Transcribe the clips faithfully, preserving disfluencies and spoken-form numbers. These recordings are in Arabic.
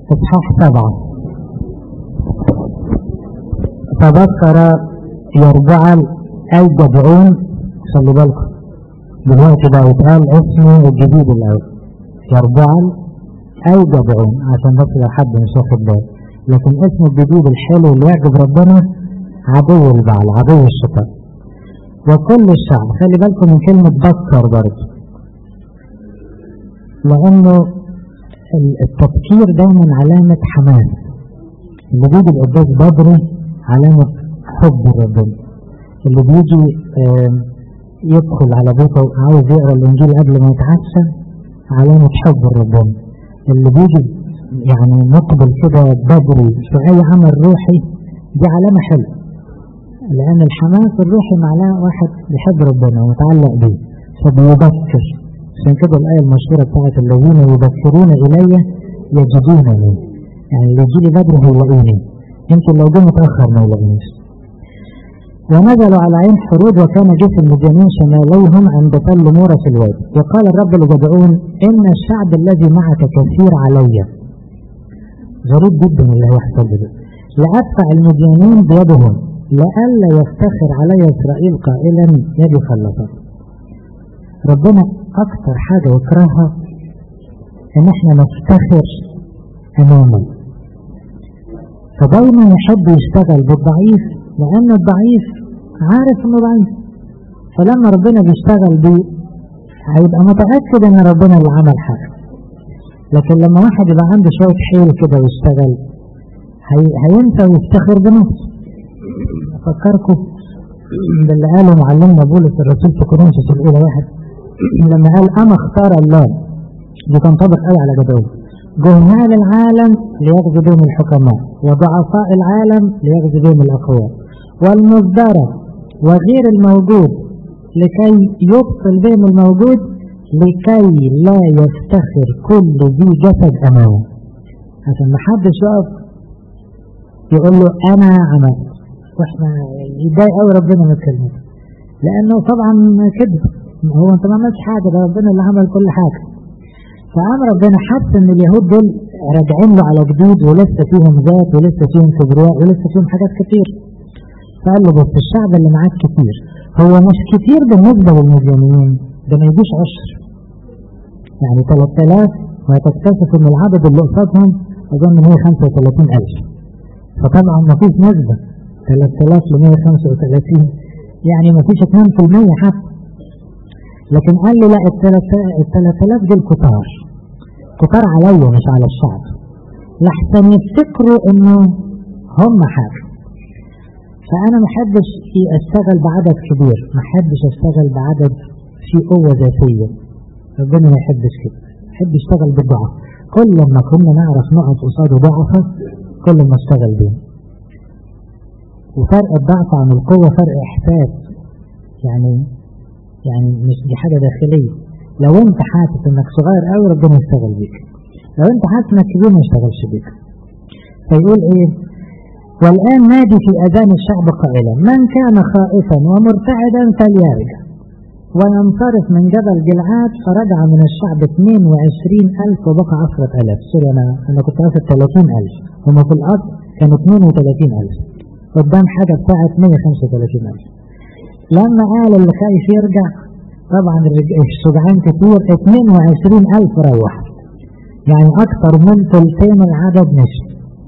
إصحاح سبعة. تذكر يربعل أي جدعون، خلي بالكم دلوقتي بقى يتقال اسمه الجديد الأول يربعل أي جدعون عشان بس لو حد مش واخد باله، لكن اسمه الجديد الحلو اللي يعجب ربنا عدو البعل، عدو الشيطان وكل الشعب. خلي بالكم من كلمة بكر برضه، لأنه التفكير دايما علامة حماس، اللي بيجي القداس بدري علامة حب ربنا، اللي بيجي يدخل على بيته عاوز يقرأ الإنجيل قبل ما يتعشى علامة حب ربنا، اللي بيجي يعني مقبل كده بدري في أي عمل روحي دي علامة حلوة، لأن الحماس الروحي معناه واحد بيحب ربنا ومتعلق بيه فبيبكر. عشان كده الآية المشهورة بتاعت الذين يبكرون إلي يجدونني، يعني اللي يجي لي بدري هيلاقيني، يمكن لو جه متأخر ما يلاقينيش. ونزلوا على عين حرود وكان جيش المديانين شماليهم عند تل مورة في الوادي. وقال الرب لجدعون إن الشعب الذي معك كثير علي. غريب جدا اللي هيحصل ده، لأدفع المديانين بيدهم لئلا يفتخر علي إسرائيل قائلا يدي خلصا. ربنا أكثر حاجة يكرهها إن إحنا نفتخر أمامه، فدايما يحب يشتغل بالضعيف لأن الضعيف عارف إنه ضعيف، فلما ربنا بيشتغل بيه هيبقى متأكد إن ربنا اللي عمل حاجة. لكن لما واحد يبقى عنده شوية حيل كده ويشتغل هي... هينسى ويفتخر بنفسه. أفكركم باللي قاله معلمنا بولس الرسول في كورنثوس الأولى واحد لما قال أما اختار الله، دي تنطبق قوي على جدعون، جهال العالم ليغزو بهم الحكماء وضعفاء العالم ليغزو بهم الأقوياء والمصدرة وغير الموجود لكي يبطل بهم الموجود لكي لا يفتخر كل ذي جسد أمامه. عشان ما حدش يقف يقول له أنا عملت، واحنا يضايق قوي ربنا من الكلمة، لأنه طبعا كده هو انت ما عملتش حاجة، ده ربنا اللي عمل كل حاجة. فأمر ربنا حس ان اليهود دول راجعين له على جديد ولسه فيهم ذات ولسه فيهم كبرياء ولسه فيهم حاجات كتير، فقال له بس الشعب اللي معاك كتير، هو مش كتير بالنسبة للمديانيين، ده ما يجيش عشر، يعني ثلاثة آلاف، وهتكتشف ان العدد اللي قصادهم اظن مئة وخمسة وثلاثين ألف، فطبعا ما فيش نسبة ثلاثة آلاف ل مئة وخمسة وثلاثين، يعني ما فيش اثنين بالمئة حتى. لكن قال له لا، الثلاثة آلاف دول كتار كتار عليا مش على الشعب، لحسن يفتكروا انه هم حاجة. فانا ما حبش اشتغل بعدد كبير، ما حبش اشتغل بعدد في قوة ذاتية، ربنا ما يحبش كده، يحب يشتغل بالضعف. كل ما كنا نعرف نقف قصاده ضعفة كل ما اشتغل بيه. وفرق الضعف عن القوة فرق احساس، يعني يعني مش دي حاجة داخلية. لو انت حاسس انك صغير قوي ربنا يشتغل بيك، لو انت حاسس انك كبير ما يشتغلش بيك. فيقول ايه؟ والآن نادي في أذان الشعب قائلا من كان خائفا ومرتعدا فليرجع وينصرف من جبل جلعاد. فرجع من الشعب اثنين وعشرين ألف وبقى عشرة آلاف. سوري أنا أنا كنت قاصد ثلاثين ألف، هما في الأصل كانوا اثنين وثلاثين ألف قدام حاجة بتاعت مئة وخمسة وثلاثين ألف. لما قال اللي خايف يرجع طبعا الشجعان كتير، اثنين وعشرين ألف روح، يعني أكثر من ثلثين العدد مشي.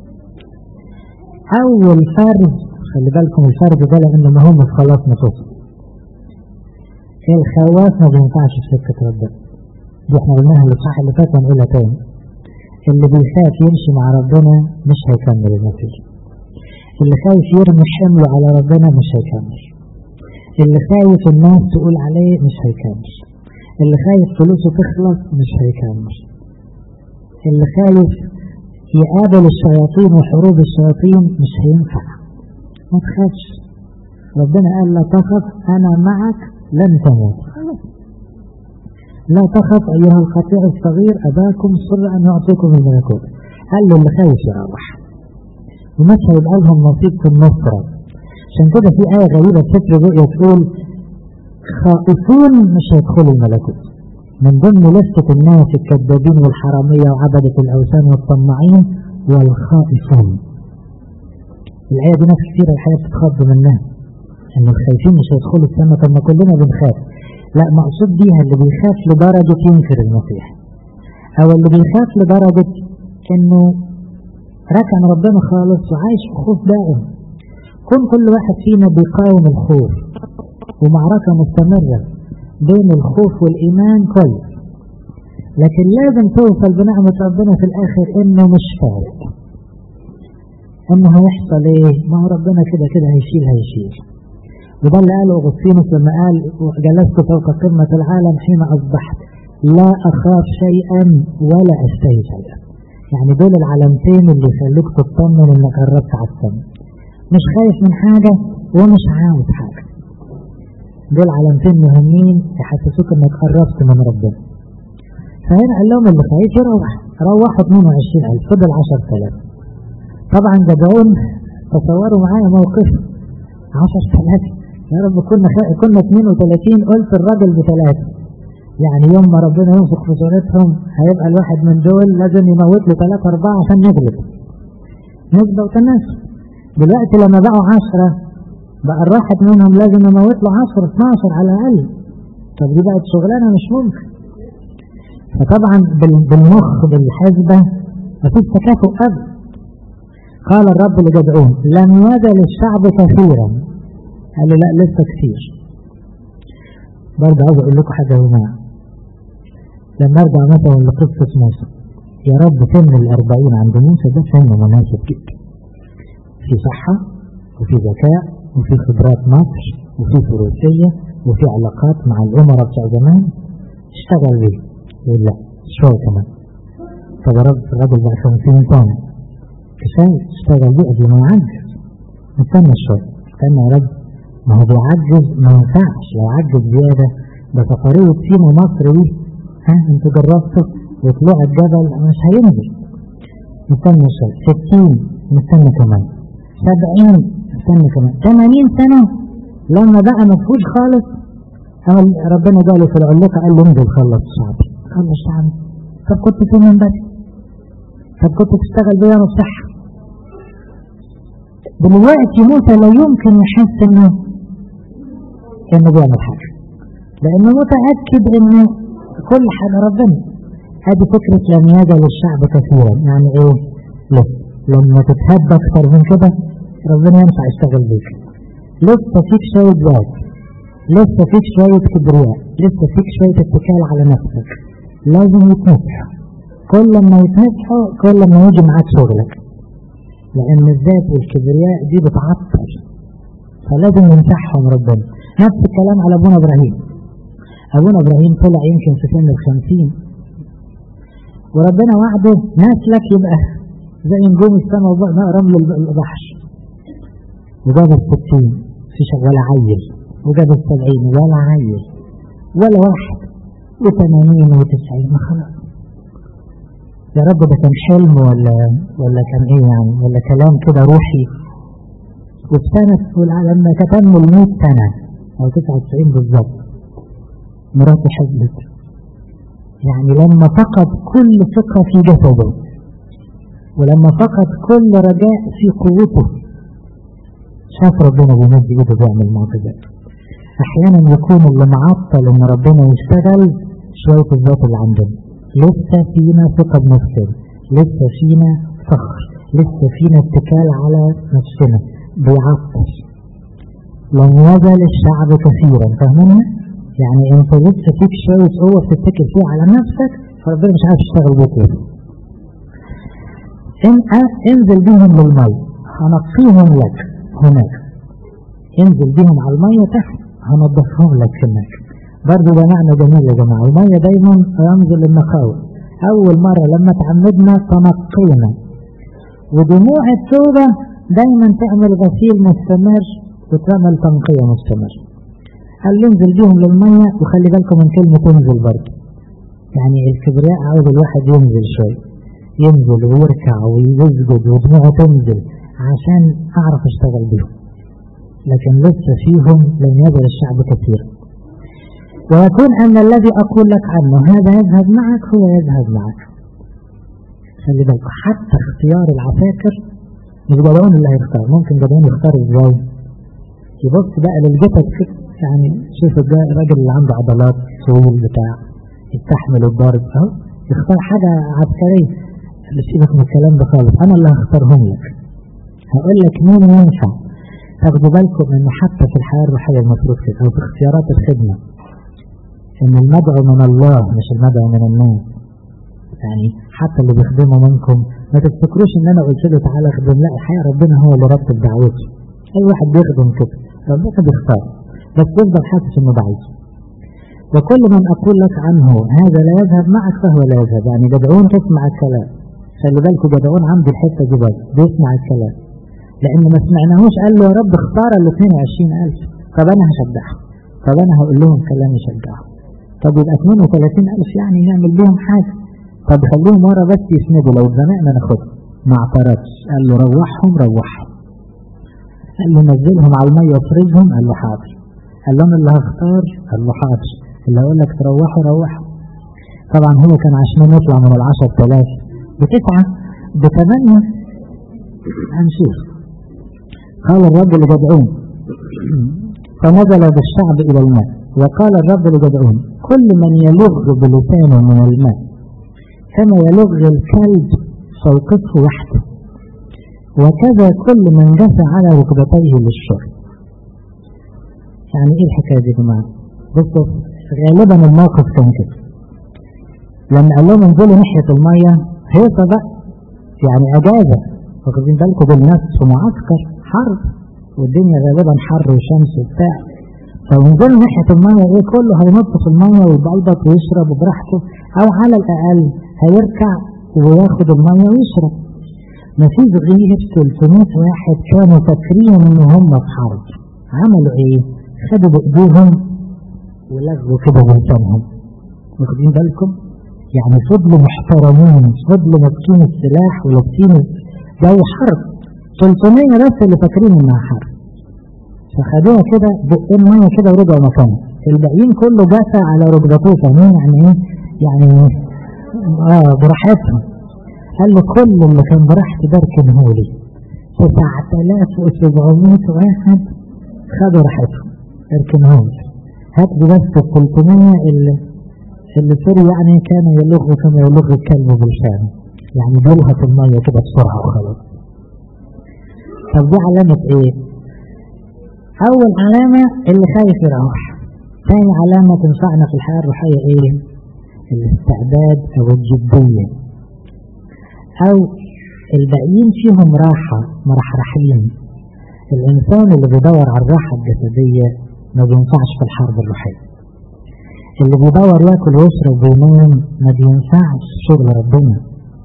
أول فرد، خلي بالكم الفرد ده لأنه مهم في خلاص نفوس. الخواف ما بينفعش في سكة ربنا، دي احنا قلناها الإصحاح اللي فات ونقولها تاني. اللي بيخاف يمشي مع ربنا مش هيكمل النتيجة، اللي خايف يرمي حمله على ربنا مش هيكمل، اللي خايف الناس تقول عليه مش هيكمل، اللي خايف فلوسه تخلص مش هيكمل، اللي خايف يقابل الشياطين وحروب الشياطين مش هينفع. ما تخافش، ربنا قال لا تخف أنا معك لن تموت. لا تخف أيها القطيع الصغير أباكم سر أن يعطيكم الملكوت. قال له اللي خايف يروح ومش هيبقى لهم نصيب في النصرة. عشان كده في آية غريبة في سفر الرؤيا تقول خائفون مش هيدخلوا الملكوت. من ضمن لستة الناس الكذابين والحرامية وعبدة الأوثان والطماعين والخائفون. الآية دي ناس كتير الحقيقة بتتخض منها، إن الخايفين مش هيدخلوا السماء. طب ما كلنا بنخاف. لا، مقصود بيها اللي بيخاف لدرجة ينكر المسيح، أو اللي بيخاف لدرجة إنه ركن ربنا خالص وعايش في خوف دائم. كون كل واحد فينا بيقاوم الخوف ومعركة مستمرة بين الخوف والإيمان كويس، لكن لازم توصل بنعمة ربنا في الآخر إنه مش فارق، إنه هيحصل إيه؟ ما هو ربنا كده كده هيشيل هيشيل. وده اللي قاله أغسطينوس لما قال جلست فوق قمة العالم حين أصبحت لا أخاف شيئا ولا أشتهي شيئا. يعني دول العلامتين اللي يخلوك تطمن إنك قربت على السما، مش خايف من حاجة ومش عاوز حاجة. دول علامتين مهمين يحسسوك إنك قربت من ربنا. فهنا قال لهم اللي خايف يروح. روحوا اثنين وعشرين ألف، فضل عشرة آلاف. طبعا جدعون تصوروا معايا موقف عشرة آلاف. يا رب كنا خ... كنا اثنين وثلاثين، قلت الراجل بثلاثة. يعني يوم ما ربنا ينفخ في صورتهم هيبقى الواحد من دول لازم يموت له ثلاثة أربعة عشان يغلب. نسبة وتناسب. دلوقتي لما بقوا عشرة بقى الواحد منهم لازم يموت له عشرة اثناشر على الأقل. طب دي بقت شغلانة مش ممكن. فطبعا بالمخ بالحسبة مفيش تكافؤ أبدا. قال الرب لجدعون لم يزل الشعب كثيرا. قال له لا لسه كثير. برضه عاوز اقول لكم حاجه هنا. لما ارجع مثلا لقصه موسى، يا رب سن الأربعين عند موسى ده سن مناسب جدا، في صحه وفي ذكاء وفي خبرات مصر وفي فروسيه وفي علاقات مع الامراء بتاع زمان. اشتغل بيه. يقول لا شويه كمان. طب يا رب الراجل بقى خمسين سنه كفايه، اشتغل بيه قبل ما يعجز. استنى شويه، استنى يا رب، ما هو بيعجز ما ينفعش. لو عجز زيادة ده سفرية سينا مصر دي، ها انتوا جربتوا وطلوع الجبل مش هينزل. نستنى شوية. ستين نستنى كمان. سبعين نستنى كمان. ثمانين سنة لما بقى مفهوش خالص، قال ربنا قاله في العلاقة قال له انزل خلص شعبي. خلص شعبي. طب كنت فين من بدري؟ طب كنت تشتغل بيها الصحة. دلوقتي موسى لا يمكن يحس انه انه بيعمل حاجة، لانه متأكد انه كل حاجة ربنا. هذه فكرة لم يزل الشعب كثيرا. يعني ايه؟ لسه لما تتهد اكتر من كده ربنا ينفع يشتغل بيك. لسه فيك شوية ذات، لسه فيك شوية كبرياء، لسه فيك شوية اتكال على نفسك. لازم يتنفحوا. كل ما يتنفحوا كل ما يجي معاك شغلك، لأن الذات والكبرياء دي بتعطل، فلازم يمسحهم ربنا. نفس الكلام على أبونا إبراهيم. أبونا إبراهيم طلع يمكن في سن الخمسين، وربنا وعده نسلك يبقى زي نجوم السماء ورمل البحر. وجاب الستين في شغال عيل، وجاب السبعين ولا عيل ولا واحد، وثمانين وتسعين. ما خلاص يا رب ده كان حلم ولا ولا كان ايه يعني، ولا كلام كده روحي. وفي سنة لما تكمل مئة سنة او تسعة وتسعين بالظبط مراته حزبت. يعني لما فقد كل ثقة في جسده، ولما فقد كل رجاء في قوته، شاف ربنا بيمد ايده بيعمل معجزات. احيانا يكون اللي معطل ان ربنا يشتغل شوية الذات اللي عندنا. لسه فينا ثقة بنفسنا، لسه فينا فخر، لسه فينا اتكال على نفسنا بيعطل. لم يزل الشعب كثيرا. فاهمين؟ يعني انت لسه فيك شوية قوة بتتكل فيها على نفسك، فربنا مش عارف يشتغل بيك كده. ان انزل بيهم للمية هنقيهم لك هناك. انزل بيهم على المية تحت هنضفهم لك هناك. برضو ده معنى جميل يا جماعة. المية دايما رمز للنقاوة. أول مرة لما تعمدنا تنقينا، ودموع التوبة دايما تعمل غسيل مستمر وتعمل تنقية مستمر. قال ينزل بيهم للمية. وخلي بالكم من كلمة تنزل برضو، يعني الكبرياء عاوز الواحد ينزل شوي، ينزل ويركع ويسجد ودموعه تنزل عشان أعرف اشتغل بيهم. لكن لسه فيهم لم يزل الشعب كثير. ويكون أن الذي أقول لك عنه هذا يذهب معك هو يذهب معك. خلي بالك حتى اختيار العساكر مش جدعون اللي هيختار، ممكن جدعون يختار ازاي؟ يبص بقى للجسد كده، يعني شوف الراجل اللي عنده عضلات طويل بتاع يستحمل الضرب اهو يختار حاجة عسكرية. اللي سيبك من الكلام ده خالص، انا اللي هختارهم لك، هقول لك مين ينفع. تاخدوا بالكم انه حتى في الحياة الروحية المفروض كده، او في اختيارات الخدمة، ان المدعو من الله مش المدعو من الناس. يعني حتى اللي بيخدموا منكم ما تفتكروش ان انا قلت له تعالى اخدم، لا الحقيقة ربنا هو اللي رتب دعوته. اي واحد بيخدم كده ربنا بيختار، بس يفضل حاسس انه ضعيف. وكل من اقول لك عنه هذا لا يذهب معك فهو لا يذهب، يعني جدعون تسمع الكلام. خلي بالكم جدعون عنده الحته دي بس بيسمع الكلام، لان ما سمعناهوش قال له يا رب اختار ال اثنين وعشرين ألف، طب انا هشجعهم، طب انا هقول لهم كلام يشجعهم، طب يبقى اثنين وثلاثين ألف يعني نعمل بيهم حاجه، طب خليهم ورا بس يسندوا لو اتزنقنا ناخدهم. ما اعترضش، قال له روحهم روحهم، قال له نزلهم على الميه وافرجهم، قال له حاضر، قال له انا اللي هختار، قال له حاضر، اللي اقول لك تروحوا روحوا. طبعا هو كان عشان يطلع من العشر تلاف بتسعة بثمانية هنشوف. قال الرب لجدعون فنزل بالشعب الى الماء، وقال الرب لجدعون كل من يلغ بلسانه من الماء كما يلغ الكلب فوقفه وحده، وكذا كل من جثى على ركبتيه للشرب. يعني ايه الحكايه دي يا جماعه؟ بصوا غالبا الموقف كان كده، لما قال لهم انزلوا ناحيه الميه هيصه بقى، يعني اجازه، واخدين بالكم بالناس في معسكر حرب والدنيا غالبا حر وشمس وبتاع، فانزلوا ناحيه الميه ايه كله هينط في الميه ويبلبط ويشرب براحته، او على الاقل هيركع وياخد الميه ويشرب. مفيش غير ثلاثمائة واحد كانوا فاكرين ان هم في حرب، عملوا ايه؟ خدوا بايديهم ولغوا كده بلسانهم، واخدين بالكم؟ يعني فضلوا محترمين، فضلوا ماسكين السلاح ولابسين جو حرب. ثلاثمائة بس اللي فاكرين انها حرب، فخدوها كده بقين ميه كده ورجعوا مكانهم، الباقيين كله جثى على ركبتيه. فاهمين يعني ايه؟ يعني اه براحتهم. قال له كل اللي كان براحتي ده اركنهولي، تسعة آلاف وسبعمائة واحد خدوا راحتهم اركنهولي، هات لي بس ثلاثمائة اللي اللي سوري يعني كان يلغ كما يلغ الكلب بلسانه، يعني بيلهث الميه كده بسرعه وخلاص. طب دي علامه ايه؟ اول علامه اللي خايف يروح. ثاني علامه تنفعنا في الحياه الروحيه ايه؟ الاستعداد او الجديه، او الباقيين فيهم راحه مرحرحين. الانسان اللي بيدور على الراحه الجسديه ما بينفعش في الحرب الروحيه، اللي بيدور ياكل ويشرب وينام ما بينفعش شغل ربنا.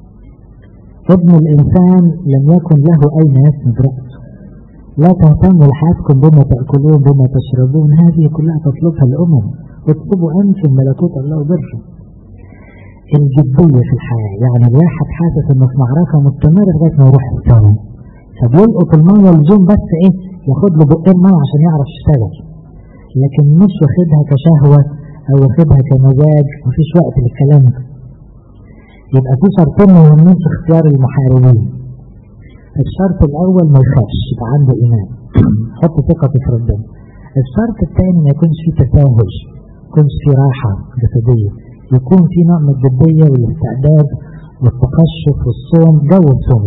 ابن الانسان لم يكن له اين يسند رأسه. لا تهتموا لحياتكم بما تاكلون بما تشربون، هذه كلها تطلبها الامم، اطلبوا انتم ملكوت الله وبره. الجديه في الحياه، يعني الواحد حاسس انه في معركه مستمره لغايه ما يروح السما، فبيلقط الميه الجون بس ايه؟ ياخد له بقين ميه عشان يعرف يشتغل، لكن مش واخدها كشهوه او واخدها كمزاج، مفيش وقت للكلام ده. يبقى في شرطين مهمين في اختيار المحاربين. الشرط الاول ما يخافش، يبقى عنده ايمان حط ثقته في ربنا. الشرط الثاني ما يكونش فيه تساهل، ما يكونش فيه راحه جسديه، يكون في نوع من الجديه والاستعداد والتقشف والصوم، جو الصوم.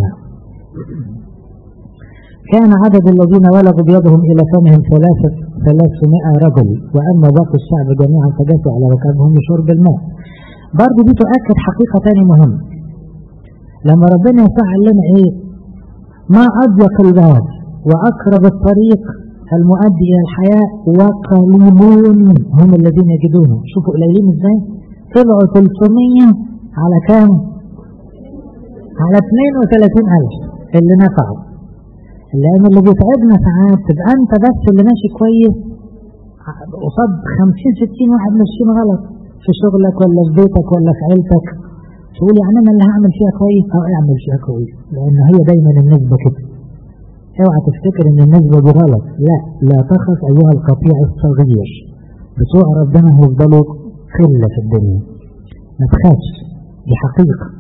كان عدد الذين ولغوا بيدهم الى فمهم ثلاثه ثلاثمائة رجل، واما باقي الشعب جميعا فجثوا على ركابهم لشرب الماء. برضه دي تؤكد حقيقه ثانيه مهمه. لما ربنا يسوع قال لنا ايه؟ ما اضيق الباب واقرب الطريق المؤدي الى الحياه وقليلون هم الذين يجدونه. شوفوا قليلين ازاي؟ طلعوا ثلاثمائة على كام؟ على اثنين وثلاثين ألف اللي نفعوا. لأن اللي بيتعبنا ساعات تبقى أنت بس اللي ماشي كويس قصاد خمسين ستين واحد ماشيين غلط في شغلك ولا في بيتك ولا في عيلتك، تقول يعني أنا اللي هعمل فيها كويس أو أعمل فيها كويس، لأن هي دايما النسبة كده. اوعى تفتكر إن النسبة دي غلط، لا لا تخف أيها القطيع الصغير، بتوع ربنا هيفضلوا قلة في الدنيا، ما تخافش، دي حقيقة.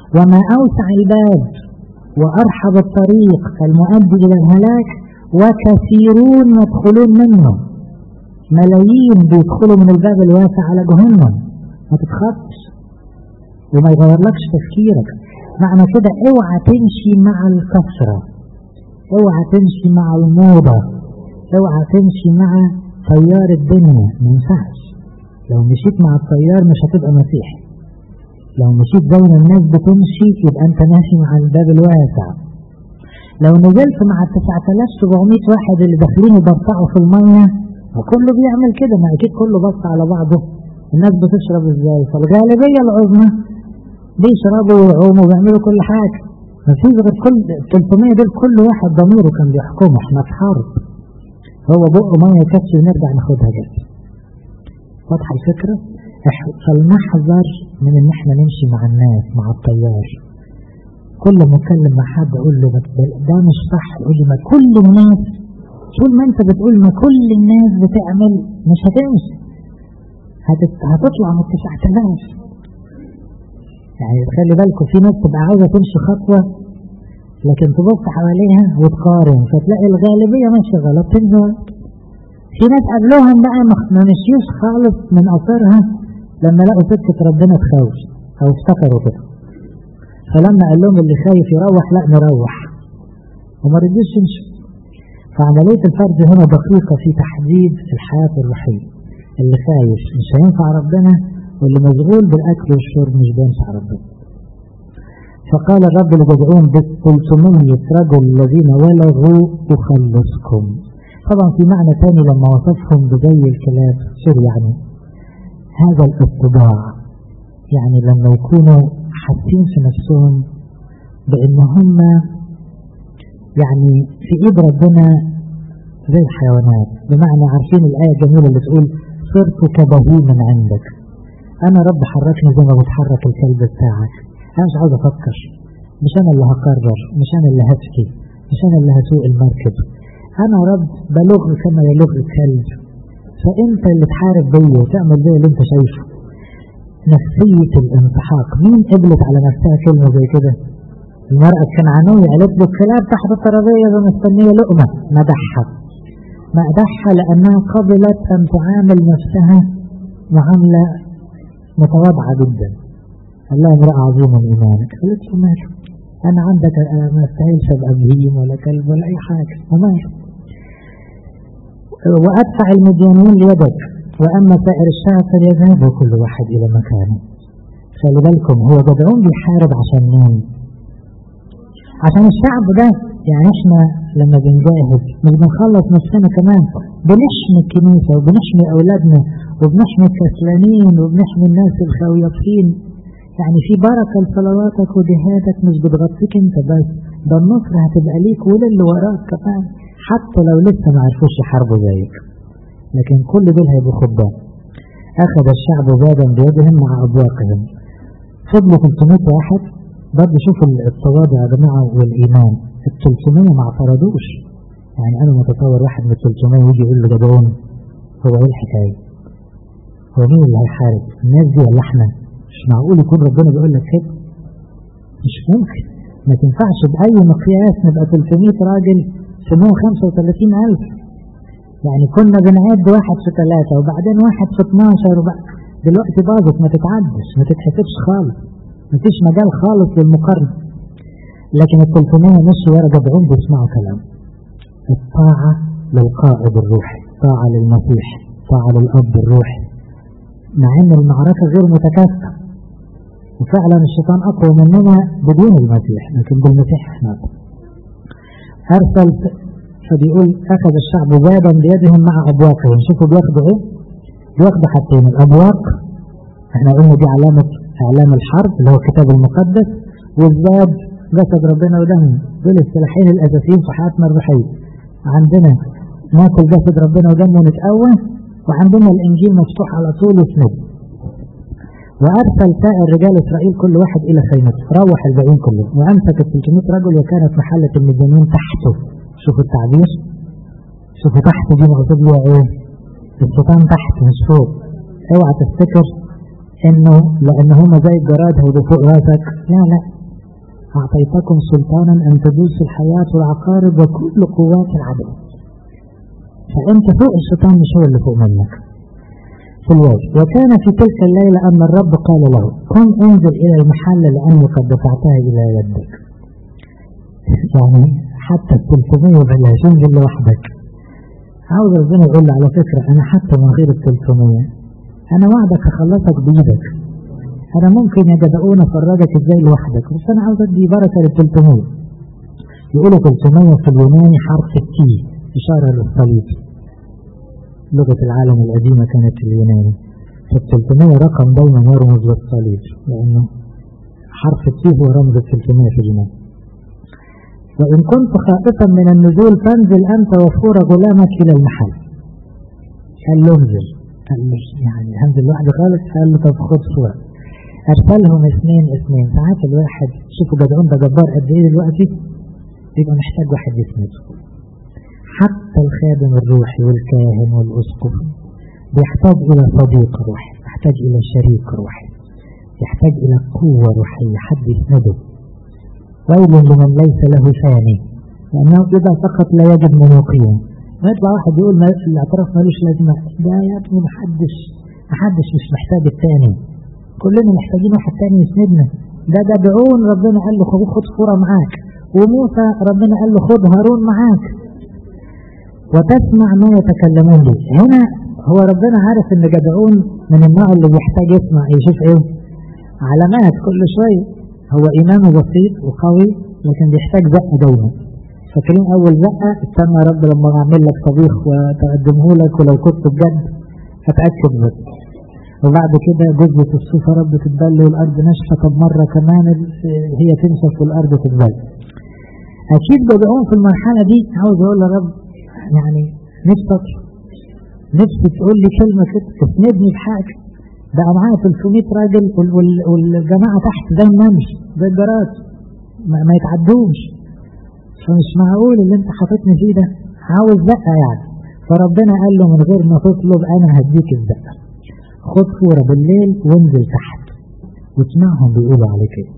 وما أوسع الباب وأرحب الطريق المؤدي إلى الهلاك وكثيرون يدخلون منه. ملايين بيدخلوا من الباب الواسع على جهنم. ما تتخطش وما يغيرلكش تفكيرك. معنى كده اوعى تمشي مع الكثرة، اوعى تمشي مع الموضة، اوعى تمشي مع تيار الدنيا. ما ينفعش. لو مشيت مع التيار مش هتبقى مسيحي. لو مشيت زي ما الناس بتمشي يبقى انت ماشي مع الباب الواسع. لو نزلت مع التسعة آلاف وسبعمائة واحد اللي داخلين يبطعوا في المية وكله بيعمل كده، ما اكيد كله بص على بعضه. الناس بتشرب ازاي؟ فالغالبية العظمى بيشربوا ويعوموا ويعملوا كل حاجة. مفيش غير كل ثلاثمائة دول كل واحد ضميره كان بيحكمه. احنا في حرب، هو بقه مية يكفي ونرجع ناخدها جد. واضحة الفكرة؟ فلنحذر من ان احنا نمشي مع الناس مع التيار. كل ما اتكلم مع حد اقول له ده مش صح، يقول لي ما كل الناس. طول ما انت بتقول ما كل الناس بتعمل مش هتمشي، هتطلع من التسعة آلاف. يعني خلي بالكم في ناس تبقى عايزة تمشي خطوة لكن تبص حواليها وتقارن فتلاقي الغالبية ماشية غلط تنزل. في ناس قبلهم بقى ما مشيوش خالص من أثرها لما لقوا سكة ربنا تخوف أو افتكروا كده، فلما قال لهم اللي خايف يروح لا نروح وما رضيش يمشوا. فعملية الفرد هنا دقيقة في تحديد الحياة الروحية. اللي خايف مش هينفع ربنا، واللي مشغول بالأكل والشرب مش بينفع ربنا. فقال الرب لجدعون بالثلاثمائة رجل الذين ولغوا أخلصكم. طبعا في معنى ثاني لما وصفهم بزي الكلاب شر، يعني هذا الاتباع، يعني لما يكونوا حاسين في نفسهم بأن هم يعني في إيد ربنا زي الحيوانات. بمعنى عارفين الآية الجميلة اللي تقول صرت كبهيم من عندك. أنا رب حركني زي ما بتحرك الكلب بتاعك. أنا مش عاوز أفكر، مش أنا اللي هقرر، مش أنا اللي هفتي، مش أنا اللي هسوق المركب. أنا رب بلغ كما يلغ الكلب، فأنت اللي تحارب بيه وتعمل بيه اللي أنت شايفه. نفسية الانسحاق. مين قبلت على نفسها كلمة زي كده؟ المرأة الكنعانية قالت له الكلاب تحت الترابيزة مستنية لقمة. مدحها مدحها لأنها قبلت أن تعامل نفسها معاملة متواضعة جدا. الله امرأة عظيمة من إيمانك. قالت له ماشي، أنا عندك ما استاهلش أبقى بهيم ولا كلب ولا أي حاجة وماشي. وأدفع المديانين ليدك وأما سائر الشعب فليذهب كل واحد إلى مكانه. خلي بالكم هو جدعون بيحارب عشان مين؟ عشان الشعب ده. يعني احنا لما بنجاهد مش بنخلص نفسنا كمان، بنحمي الكنيسة وبنحمي أولادنا وبنحمي الكسلانين وبنحمي الناس الخاويين. يعني في بركة لصلواتك وجهادك مش بتغطيك انت بس، ده النصر هتبقى ليك وللي وراك كمان، حتى لو لسه ما عرفوش يحاربوا زيك. لكن كل دول هيبقوا خدام. أخذ الشعب زادا بيدهم مع أبواقهم. فضلوا ثلاثمائة واحد. برضه شوفوا التواضع يا جماعة والإيمان. ال ثلاثمائة ما اعترضوش. يعني أنا متصور واحد من ثلاثمائة يجي يقول له جدعون هو إيه الحكاية؟ هو مين اللي هيحارب؟ الناس دي ولا إحنا؟ مش معقول يكون ربنا بيقول لك كده. مش ممكن. ما تنفعش بأي مقياس نبقى ثلاثمائة راجل في مئة وخمسة وثلاثين ألف. يعني كنا بنعد واحد في ثلاثة وبعدين واحد في اثناشر وبعد دلوقتي باظت ما تتعدش ما تتحسبش خالص، ما فيش مجال خالص للمقارنة. لكن الثلاثمائة مش ورا جدعون بيسمعوا كلام. الطاعة للقائد الروحي، طاعة للمسيح، طاعة للأب الروحي، مع ان المعركة غير متكافئة وفعلا الشيطان أقوى مننا بدون المسيح، لكن بالمسيح احنا. أرسل فبيقول أخذ الشعب زادا بيدهم مع أبواقهم. شوفوا بياخدوا إيه؟ بياخدوا حاجتين. الأبواق احنا قلنا دي علامة إعلام الحرب اللي هو الكتاب المقدس، والزاد جسد ربنا ودمه. دول السلاحين الأساسيين في حياتنا الروحية. عندنا ناكل جسد ربنا ودمه ونتقوى، وعندنا الإنجيل مفتوح على طول وسند. وأرسل سائر رجال إسرائيل كل واحد إلى خيمته. روح الباقيين كلهم وأمسك ثلاثمائة رجل وكانت محلة المديانين تحته. شوفوا التعبير، شوفوا تحت دي مقصود بيها ايه؟ الشيطان تحت مش فوق. اوعى تفتكر انه لان هما زي الجراد هيبقوا فوق راسك. لا لا، أعطيتكم سلطانا أن تدوسوا الحياة والعقارب وكل قوات العدو. فأنت فوق الشيطان مش هو اللي فوق منك. في الوجه. وكان في تلك الليلة أن الرب قال له قم انزل إلى المحل لأني قد دفعتها إلى يدك. يعني حتى الثلاثمية بلاش انزل لوحدك. عاوز ربنا يقول له على فكرة أنا حتى من غير الثلاثمية أنا وعدك هخلصك بإيدك. أنا ممكن يا جدعون أفرجك إزاي لوحدك بس أنا عاوز أدي بركة للثلاثمية. يقولوا ثلاثمية في اليوناني حرف التي إشارة للصليب. لغة العالم القديمة كانت اليوناني. فالثلاثمية رقم دايما يرمز للصليب لأنه حرف التي هو رمز الثلاثمية في اليونان. وإن كنت خائفا من النزول فانزل أنت وفور غلامك إلى المحل. قال له انزل. قال له يعني هنزل لوحدي خالص؟ قال له طب خد صورة. أرسلهم اثنين اثنين. ساعات الواحد شوفوا جدعون ده جبار قد إيه دلوقتي يبقى محتاج واحد يسنده. حتى الخادم الروحي والكاهن والأسقف بيحتاج إلى صديق روحي، يحتاج إلى شريك روحي، يحتاج إلى قوة روحية حد يسنده. ويل لمن ليس له ثاني لأنه إذا سقط لا يجد من يقيم. ما يطلع واحد يقول ما الاعتراف مالوش لازمة. ده يا ابني محدش محدش مش محتاج الثاني. كلنا محتاجين واحد ثاني يسندنا. ده جدعون ربنا قال له خد صورة معاك، وموسى ربنا قال له خد هارون معاك. وتسمع ما يتكلمون به. هنا هو ربنا عارف ان جدعون من النوع اللي بيحتاج يسمع يشوف ايه علامات كل شوية. هو إيمانه بسيط وقوي لكن بيحتاج زقة دايما. فاكرين أول زقة استنى يا رب لما أعمل لك طبيخ وتقدمه لك ولو كنت بجد هتأكد بس. وبعد كده جزء الصوف يا رب تتبل والأرض ناشفة. طب مرة كمان هي تنشف والأرض تتبل. أكيد جدعون في المرحلة دي عاوز أقول يا رب يعني نفسك نفسي تقول لي كلمة كده تسندني بحاجة. بقى معايا ثلاثمية راجل والجماعة تحت زي النمش زي الجراد ما, ما يتعدوش. فمش معقول اللي انت حاططني فيه ده. عاوز زقة يعني. فربنا قال له من غير ما تطلب انا هديك الزقة. خد صورة بالليل وانزل تحت واسمعهم بيقولوا عليك ايه.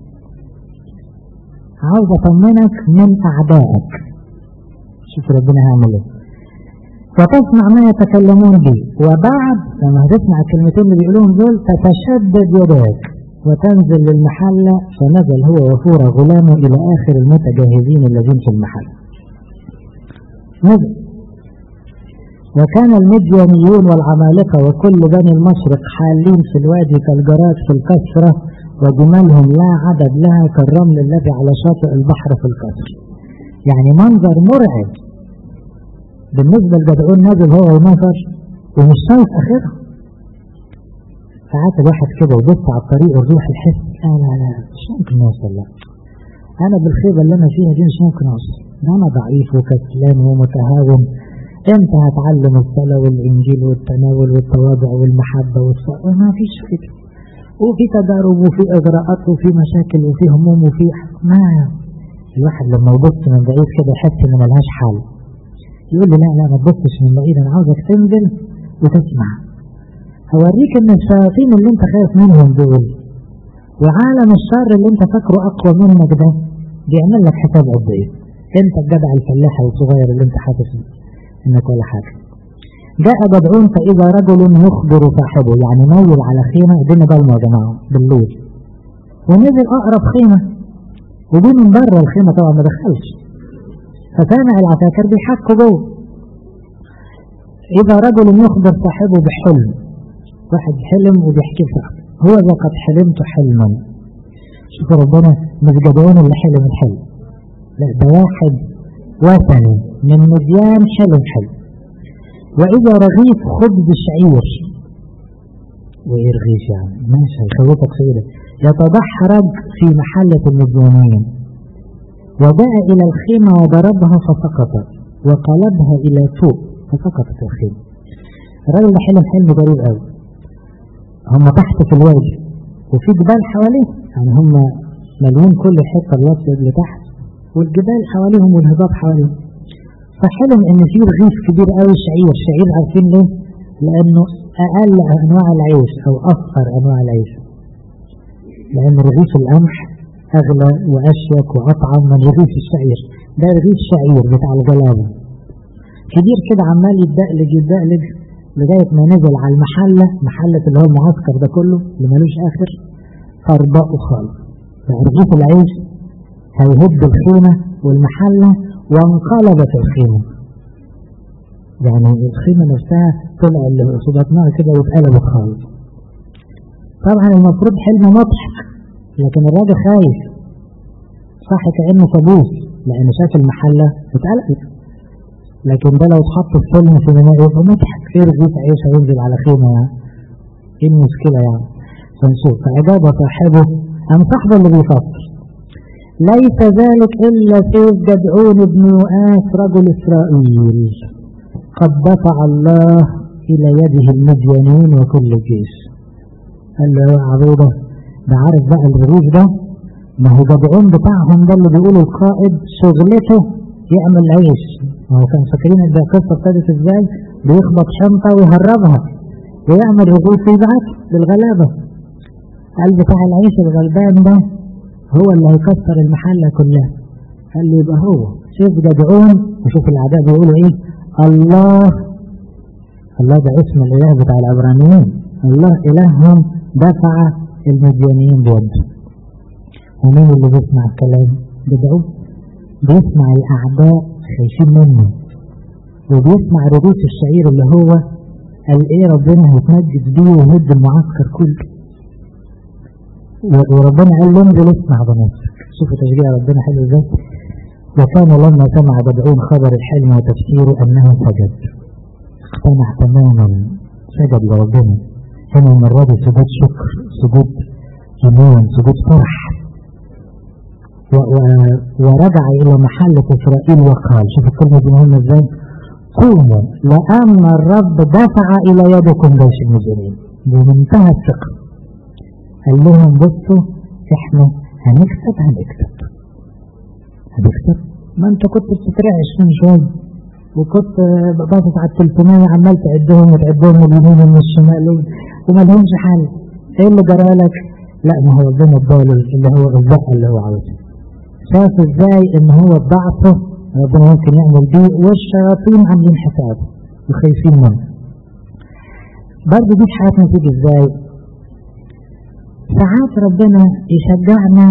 عاوز اطمنك من اعدائك. شوف ربنا هيعمل ايه. وتسمع ما يتكلمون به وبعد لما هتسمع الكلمتين اللي بيقولوهم دول تتشدد يداك وتنزل للمحلة. فنزل هو وفور غلامه إلى آخر المتجهزين الذين في المحل. نزل. وكان المديانيون والعمالقة وكل بني المشرق حالين في الوادي كالجراد في الكسرة وجمالهم لا عدد لها كالرمل الذي على شاطئ البحر في الكسر. يعني منظر مرعب بالنسبة لجدعون. نازل هو ونفر ومش شايف آخرها. ساعات الواحد كده يبص على الطريق والروح يحس أنا لا مش ممكن أوصل. لا أنا بالخيبة اللي أنا فيها دي مش ممكن أوصل. ده أنا ضعيف وكسلان ومتهاون. أنت هتعلم الصلاة والإنجيل والتناول والتواضع والمحبة والصبر ما فيش كده. وفي تجارب وفي إغراءات وفي مشاكل وفي هموم وفي ما الواحد لما يبص من بعيد كده يحس إن ملهاش حل. يقول لي لا لا ما تبصش من بعيد انا عاوزك تنزل وتسمع. هوريك ان الشياطين اللي انت خايف منهم دول وعالم الشر اللي انت فاكره اقوى منك ده بيعمل لك حساب قد ايه. انت الجدع الفلاح الصغير اللي انت حاسس انك ولا حاجه. جاء جدعون فاذا رجل يخبر صاحبه يعني نايل على خيمه. الدنيا ضلمه يا جماعه بالليل ونزل اقرب خيمه ودي من بره الخيمه طبعا ما دخلش. فسامع العساكر بيحكوا جوه. إذا رجل يخبر صاحبه بحلم. واحد حلم وبيحكي صاحبه هو ذا قد حلمت حلما. شوف ربنا مش جدعون اللي حلم الحلم. لا ده واحد وثني من مديان حلم حلم. وإذا رغيف خبز شعير. وإيه رغيف يعني ماشي هيخوفك سيدة. يتدحرج في محلة المديانين. وجاء إلى الخيمة وضربها فسقطت وقلبها إلى فوق فسقطت الخيمة. الراجل ده حلم حلم غريب قوي. هم تحت في الوادي وفي جبال حواليه يعني هم مليون كل حتة الوادي اللي تحت والجبال حواليهم والهضاب حواليهم. فحلم ان في رغيف كبير قوي شعير. شعير عارفين ليه؟ لانه اقل انواع العيش او اصغر انواع العيش. لان رغيف القمح أغلى وأشيك وأطعم من رغيف الشعير. ده رغيف شعير بتاع الجلابة كبير كده عمال يتدقلج يتدقلج لغاية ما نزل على المحلة، محلة اللي هو المعسكر ده كله اللي ملوش آخر، فرضاءه خالص. رغيف العيش هيهد الخيمة والمحلة وانقلبت الخيمة، يعني الخيمة نفسها طلع اللي صدتناها كده واتقلبت خالص. طبعا المفروض حلم مضحك، لكن الراجل خايف صح كأنه كابوس لأن شاف المحلة اتقلبت. لكن ده لو اتحط في فيلم سينمائي يبقى مضحك، ايه رغيف عيش هينزل على خيمة يعني؟ ايه المشكلة يعني؟ فنشوف فأجاب صاحبه أم صاحبه اللي بيفكر: ليس ذلك إلا سيف جدعون بن يؤاس رجل إسرائيل، قد دفع الله إلى يده المديانين وكل الجيش. قال له يا عبيدة ده عارف بقى الرغيف ده، ما هو جدعون بتاعهم ده اللي بيقولوا القائد شغلته يعمل عيش. ما هو كان فاكرين ان القصة ابتدت ازاي؟ بيخبط شنطة ويهربها ويعمل رغيف ويبعت للغلابة. قال بتاع العيش الغلبان ده هو اللي هيكسر المحلة كلها. قال لي يبقى هو شوف جدعون وشوف الأعداء بيقولوا ايه. الله الله ده اسم الإله بتاع العبرانيين، الله إلههم دفع المديانيين بيده. ومين اللي بيسمع الكلام؟ جدعون بيسمع الأعداء خايفين منه، وبيسمع رغيف الشعير اللي هو قال ايه ربنا هيتمجد بيه ويهد المعسكر كله. وربنا قال له انزل اسمع بنفسك. شوفوا تشجيع ربنا حلو ازاي. وكان لما سمع جدعون خبر الحلم وتفسيره انه سجد، اقتنع تماما، سجد لربنا. هنا المرة دي سجود شكر، سجود إيمان، سجود فرح. ورجع إلى محلة إسرائيل وقال، شوف الكلمة دي مهمة ازاي: قوموا لأن الرب دفع إلى يدكم جيش المجرمين. بمنتهى الثقة قال لهم بصوا احنا هنكسب هنكسب هنكسب. ما انت كنت بتترعش من شوية وكنت باصص على التليفونية عمال تعدهم وتعدهم من اليمين ومن الشمال وما لهمش حل. ايه اللي جرالك؟ لا ما هو ربنا اداله اللي هو الزق اللي هو عاوزه. شاف ازاي ان هو ضعفه ربنا ممكن يعمل بيه، والشياطين عاملين حسابه وخايفين منه. برضه دي في حياتنا تيجي ازاي؟ ساعات ربنا يشجعنا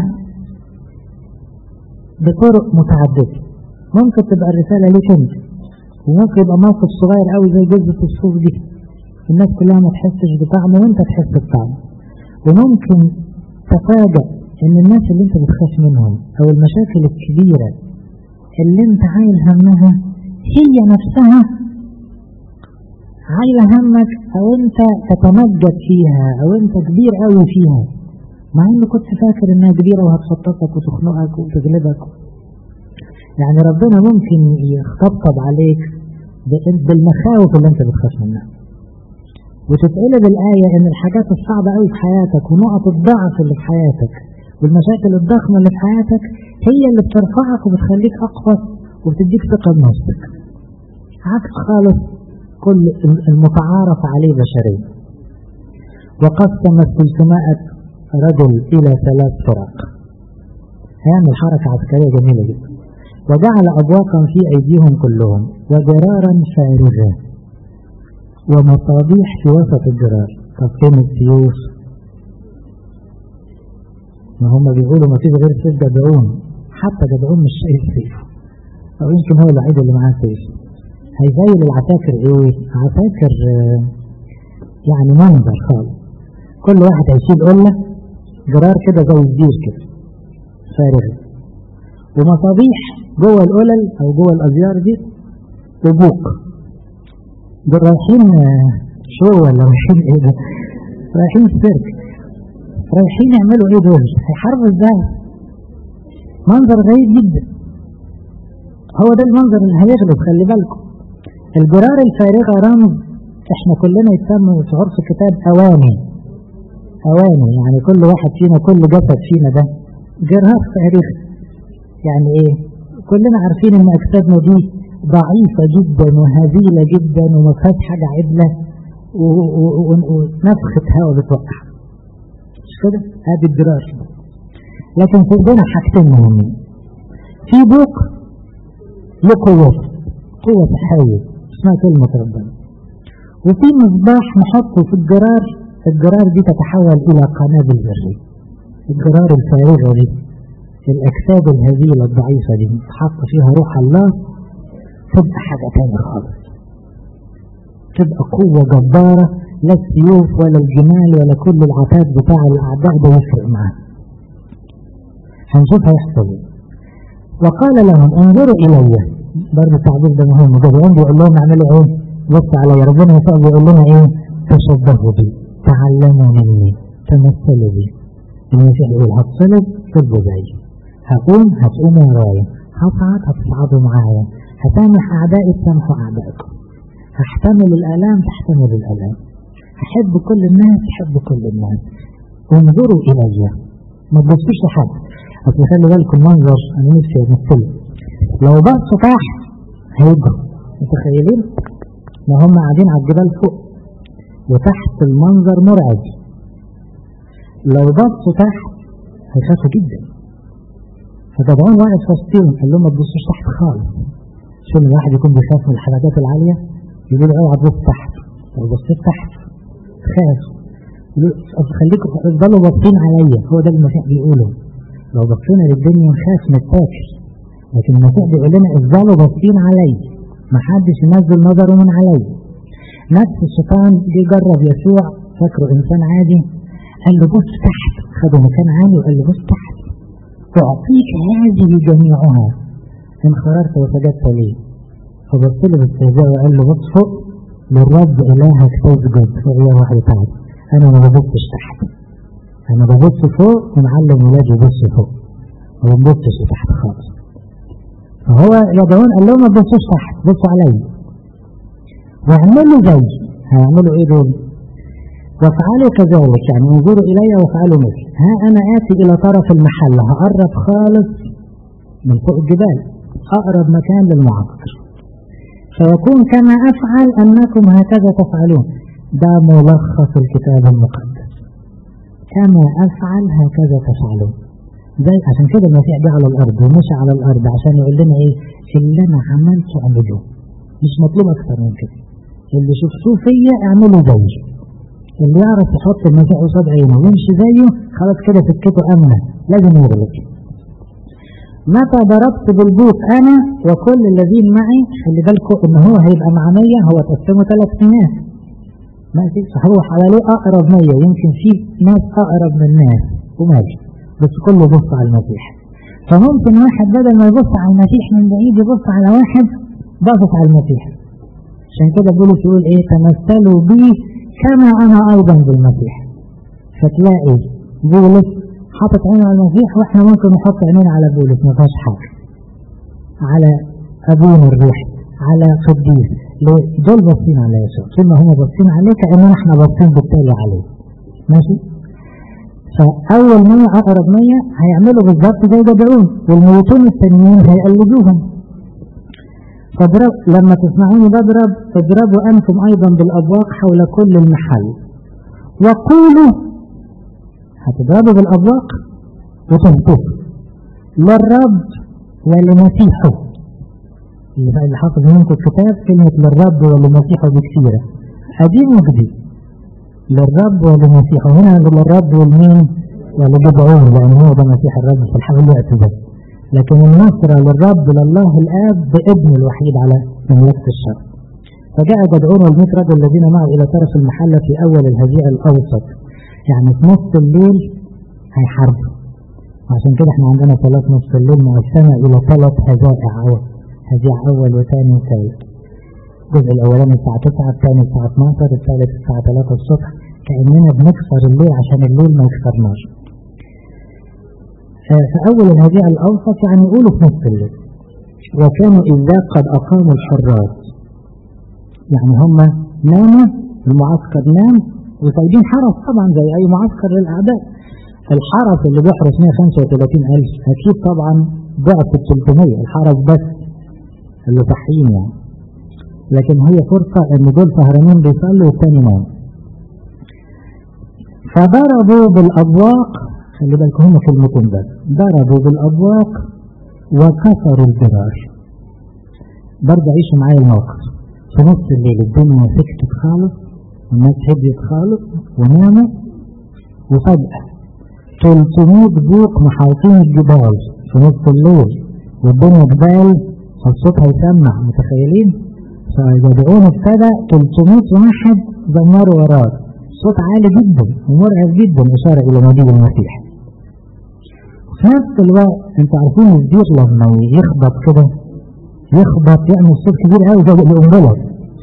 بطرق متعددة. ممكن تبقى الرسالة ليك انت، وممكن يبقى موقف صغير قوي زي جزة الصوف دي الناس كلها ما تحسش بطعمه وانت تحس بطعمه. وممكن تفاجأ ان الناس اللي انت بتخاف منهم او المشاكل الكبيرة اللي انت عايل همها هي نفسها عايل همك، او انت تتمجد فيها، او انت كبير قوي فيها، مع انه كنت فاكر انها كبيرة وهتخططك وتخنقك وتغلبك. يعني ربنا ممكن يخطبطب عليك بالمخاوف اللي انت بتخاف منها، وتتقلب الآية ان الحاجات الصعبة قوي في حياتك ونقط الضعف اللي في حياتك والمشاكل الضخمة اللي في حياتك هي اللي بترفعك وبتخليك أقوى وبتديك ثقة بنفسك، عكس خالص كل المتعارف عليه بشري. وقسم الثلاثمائة رجل إلى ثلاث فرق، هيعمل حركة عسكرية جميلة جدا. وجعل أبواقا في أيديهم كلهم وجرارا فارغة ومصابيح في وسط الجرار. طب فين السيوف؟ ما هم بيقولوا ما فيش غير سيف جدعون، حتى جدعون مش شايف سيف، أو يمكن هو الوحيد اللي معاه سيف. هيزيل العساكر ايه؟ عساكر يعني منظر خالص، كل واحد هيشيل قلة جرار كده زي الدير كده فارغة، ومصابيح جوه القلل او جوه الازيار دي، وبوق. دول رايحين شو ولا رايحين ايه ده؟ رايحين سيرك، رايحين يعملوا ايه دول؟ هيحاربوا ازاي؟ منظر غريب جدا. هو ده المنظر اللي هيغلب، خلي بالكم. الجرار الفارغة رمز احنا كلنا يسمى في عرف الكتاب اواني. اواني يعني كل واحد فينا، كل جسد فينا ده جرار فارغ. يعني ايه؟ كلنا عارفين ان اجسادنا دي ضعيفة جدا وهزيلة جدا وما فيهاش حاجة عدلة ونفخة هواء بتوقع، مش كده؟ هذه الجرار. لكن في ايدينا حاجتين مهمين. في بوق له قوة قوة صحية اسمها كلمة ربنا، وفي مصباح نحطه في الجرار، الجرار دي تتحول إلى قنابل ذرية. الجرار الفارغة دي، الأجساد الهزيلة الضعيفة دي تحط فيها روح الله تبقى حاجة تانية خالص، تبقى قوة جبارة، لا السيوف ولا الجمال ولا كل العتاد بتاع الأعداء ده يفرق معاه. هنشوف هيحصل ايه. وقال لهم انظروا إلي، برضه التعبير ده مهم جدا، يقول لهم اعملوا ايه؟ بص علي. ربنا يسأل يقول لنا ايه؟ تشبهوا بي، تعلموا مني، تمثلوا بي. المسيح يقول هتصلب صلبوا زي، هقوم هتقوموا ورايا، هصعد هتصعدوا معايا، هسامح أعدائي تسامحوا أعدائكم، هحتمل الآلام تحتمل الآلام، هحب كل الناس تحب كل الناس. انظروا إلي، ما تبصوش لحد. أصل خلي بالكم منظر أنا نفسي أمثله، لو بصوا تحت هيجروا، متخيلين؟ ما هم قاعدين على الجبال فوق وتحت المنظر مرعب، لو بصوا تحت هيخافوا جدا. فطبعا واقف وسطهم قال لهم ما تبصوش تحت خالص. شو الواحد يكون بيخاف من الحاجات العالية يقول له اوعى تبص تحت، لو بصيت تحت تخاف. خليكم افضلوا باصين عليا، هو ده المسيح بيقوله. لو بصينا للدنيا نخاف نتاكل، لكن المسيح بيقول لنا افضلوا باصين عليا، ما حدش ينزل نظره من عليا. نفس الشيطان جه جرب يسوع، فاكره انسان عادي، قال له بص تحت، خده مكان عالي وقال له بص تحت تعطيك هذه جميعها ان خررت وسجدت لي. فبص له باستهزاء وقال له بص فوق، للرب الهك تسجد. فهي واحد تعب، انا ما ببصش تحت، انا ببص فوق ونعلم ولادي يبصوا فوق وما ببصش تحت خالص. فهو يدعون قال لهم ما تبصوش تحت، بصوا علي واعملوا زي. هيعملوا ايه دول؟ وافعلوا كذلك، يعني انظروا الي وافعلوا مثل. ها انا اتي الى طرف المحل، هقرب خالص من فوق الجبال، اقرب مكان للمعسكر، فيكون كما افعل انكم هكذا تفعلون. ده ملخص الكتاب المقدس، كما افعل هكذا تفعلون. زي عشان كده المسيح جه على الارض ومشى على الارض عشان يقول لنا ايه؟ اللي انا عملته اعملوه، مش مطلوب اكتر من كده. اللي شفتوه فيا اعملوا زيه. اللي يعرف يحط المسيح قصاد عينه ويمشي زيه خلاص كده سكته امنه، لازم يغلط. متى ضربت بالبوق انا وكل الذين معي، خلي بالكم ان هو هيبقى مع مية، هو تقسمه ثلاث ناس ماشي، فهو حواليه اقرب مية، يمكن في ناس اقرب من ناس وماشي، بس كله يبص على المسيح. فممكن واحد بدل ما يبص على المسيح من بعيد يبص على واحد باصص على المسيح. عشان كده بولس يقول ايه؟ تمثلوا بي كما انا ايضا بالمسيح. فتلاقي بولس حاطط عينه على المسيح، واحنا ممكن نحط عينينا على بولس، ما فيهاش حاجه، على ابونا الروحي، على قديس. دول باصين على يسوع، ثم هم باصين عليه كاننا احنا باصين بالتالي عليه. ماشي؟ فاول مية اقرب مية هيعملوا بالظبط زي جدعون، والميتون التانيين هيقلدوهم. فاضرب لما تسمعوني بضرب، اضربوا انتم ايضا بالابواق حول كل المحل، وقولوا، هتضربوا بالابواق وتهتفوا للرب ولمسيحه. اللي حافظ منكم الكتاب كلمة للرب ولمسيحه بكثيرة، قديم وجديد. للرب ولمسيحه، هنا للرب والمين؟ ولجدعون، لأن هو ده مسيح الرب في الحال الوقت ده. لكن النصرة للرب لله الآب بابن الوحيد على مملكة الشر. فجاء جدعون والمئة رجل الذين معه إلى طرف المحلة في أول الهزيع الأوسط، يعني في نص الليل هيحاربوا. وعشان كده احنا عندنا صلاة نص الليل مقسمة إلى ثلاث هزائع، هزيع أول وثاني وثالث. الجزء الأولاني الساعة تسعة، الثاني الساعة اثناشر، الثالث الساعة ثلاثة الصبح، كأننا بنكسر الليل عشان الليل ما يكسرناش. فأول الهزيع الأوسط يعني يقولوا في نص الليل. وكانوا إذا قد أقاموا الحراس، يعني هم ناموا، المعسكر نام وسايبين حرس طبعا زي أي معسكر للأعداء. الحرس اللي بيحرس مئة وخمسة وثلاثين ألف أكيد طبعا ضعف الثلاثمية الحرس بس اللي صحيين يعني، لكن هي فرصة ان دول سهرانين بيصلوا والتاني نام. فضربوا بالابواق، خلي بالكم هم كلمتين بس، ضربوا بالأبواق وكسروا الجرار. برضه عيشوا معايا الموقف. في نص الليل الدنيا سكتت خالص والناس هديت خالص وناموا، وفجأة ثلاثمائة بوق محاوطين الجبال في نص الليل والدنيا جبال، فالصوت هيسمع. متخيلين؟ فيدعون ابتدى ثلاثمائة واحد دمروا وراه، صوت عالي جدا ومرعب جدا، إشارة إلى مجيء المسيح. في نفس الوقت انتوا عارفين الزير لما يخبط كده يخبط يعمل صوت كبير قوي زي القنبله،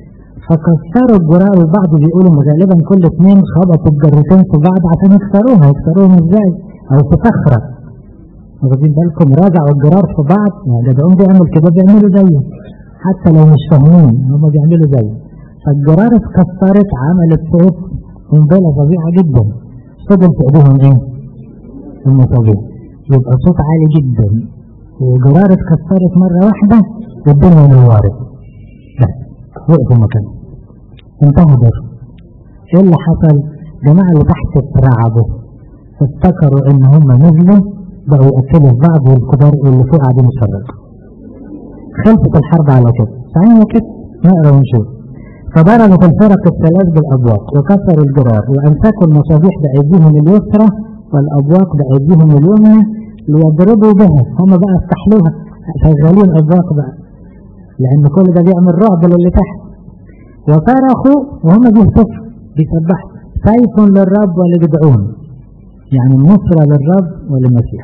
فكسروا الجرار. وبعض بيقولوا غالبا كل اثنين خبطوا الجرتين في بعض عشان يكسروها. يكسروهم ازاي؟ او في صخره. واخدين بالكم؟ رجعوا الجرار في بعض. يعني جدعون بيعمل كده بيعملوا زيه حتى لو مش فاهمين هم بيعملوا زيه. فالجرار اتكسرت، عملت صوت قنبله فظيعه جدا. فضل في ايديهم ايه؟ المصابين. يبقى صوت عالي جدا وجرار اتكسرت مرة واحدة والدنيا نورت، بس وقفوا مكانهم انتهوا دور. ايه اللي حصل؟ جماعة اللي تحت اترعبوا، افتكروا ان هم نزلوا بقوا يقتلوا في بعض، والكبار اللي فوق قاعدين يتفرجوا. خلصت الحرب على كده. تعالوا كده نقرا ونشوف. فضربت الفرق الثلاث بالابواق وكسروا الجرار وامسكوا المصابيح بايديهم اليسرى والابواق بايديهم اليمنى ليضربوا بها. هم بقى استحلوها شغالين ابواق بقى، لان كل ده بيعمل رعب للي تحت. وصرخوا وهم بيهتفوا بيسبحوا سيف للرب ولجدعون، يعني النصرة للرب وللمسيح.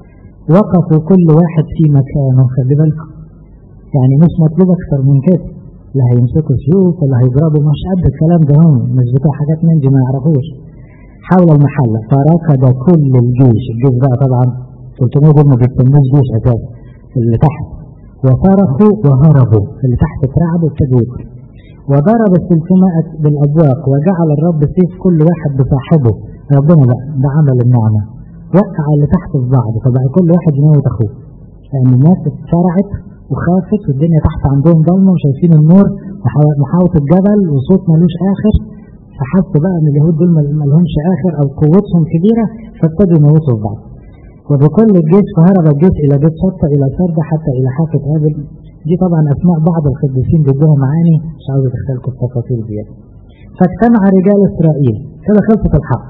وقفوا كل واحد في مكانه. خلي بالكم، يعني مش مطلوب اكتر من كده، لا هيمسكوا سيوف ولا هيضربوا، مش قد الكلام ده، هم مش بتوع حاجات من دي ما يعرفوش. حول المحلة فركض كل الجيش، الجيش بقى طبعا ثلاثمائة دول ما بيسموش جيش اساسا اللي تحت. وصرخوا وهربوا، اللي تحت اترعبوا ابتدوا يجروا. وضرب الثلاثمائة بالابواق وجعل الرب سيف كل واحد بصاحبه. ربنا بقى ده عمل النعمة، وقع اللي تحت في بعض، فبقى كل واحد يموت اخوه، لان الناس اتسرعت وخافت والدنيا تحت عندهم ضلمه وشايفين النور ومحاوط الجبل وصوت ملوش اخر، فحسوا بقى ان اليهود دول ملهمش اخر او قوتهم كبيره، فابتدوا يموتوا في بعض. وبكل الجيش فهرب الجيش الى بيت شطة الى سردة حتى الى حافة هابل. دي طبعا اسماء بعض القديسين بيدوها معاني، مش عاوز ادخلكم في تفاصيل دي. فاجتمع رجال اسرائيل، كده خلصت الحرب.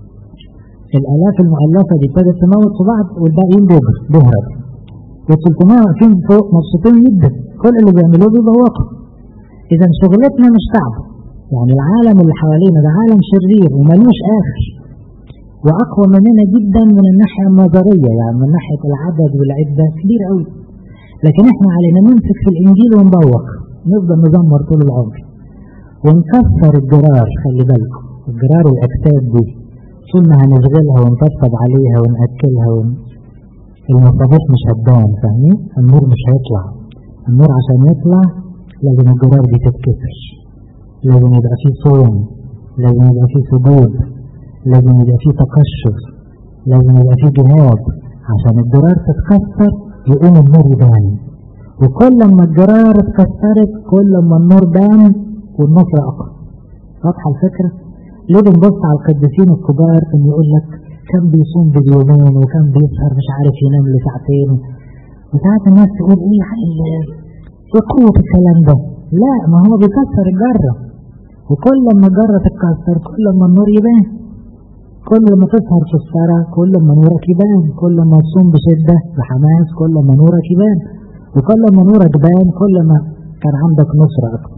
الالاف المؤلفه دي ابتدت تموت في بعض والباقيين بيجروا بيهرب، والثلاثمائة واقفين فوق مبسوطين جدا، كل اللي بيعملوه بيبوقوا. اذا شغلتنا مش تعب، يعني العالم اللي حوالينا ده عالم شرير وملوش اخر، واقوى مننا جدا من الناحيه النظريه، يعني من ناحيه العدد والعده كبير قوي. لكن احنا علينا نمسك في الانجيل ونبوق، نفضل نزمر طول العمر ونكسر الجرار. خلي بالكم الجرار والاجساد دي طول ما هنشغلها ونطبطب عليها ونأكلها ون... المصابيح مش هتبان، فاهمين؟ النور مش هيطلع. النور عشان يطلع لازم الجرار دي تتكسر، لازم يبقى فيه صوم، لازم يبقى فيه سجود، لازم يبقى فيه تقشف، لازم يبقى فيه جهاد عشان الجرار تتكسر يقوم النور يبان. وكل ما الجرار اتكسرت كل ما النور بان والنصر اقوى. واضحه الفكره؟ ليه بنبص على القديسين الكبار ان يقول لك كان بيصوم باليومين وكان بيسهر مش عارف ينام لساعتين، وساعات الناس تقول ايه ايه قوه الكلام ده؟ لا، ما هو بيكسر الجره، وكل ما الجره تتكسر كل ما النور يبان. كل ما تسهر في السهرة كل ما نورك يبان، كل ما تصوم بشدة بحماس كل ما نورك يبان، وكل ما نورك بان كل ما كان عندك نصرة أكتر.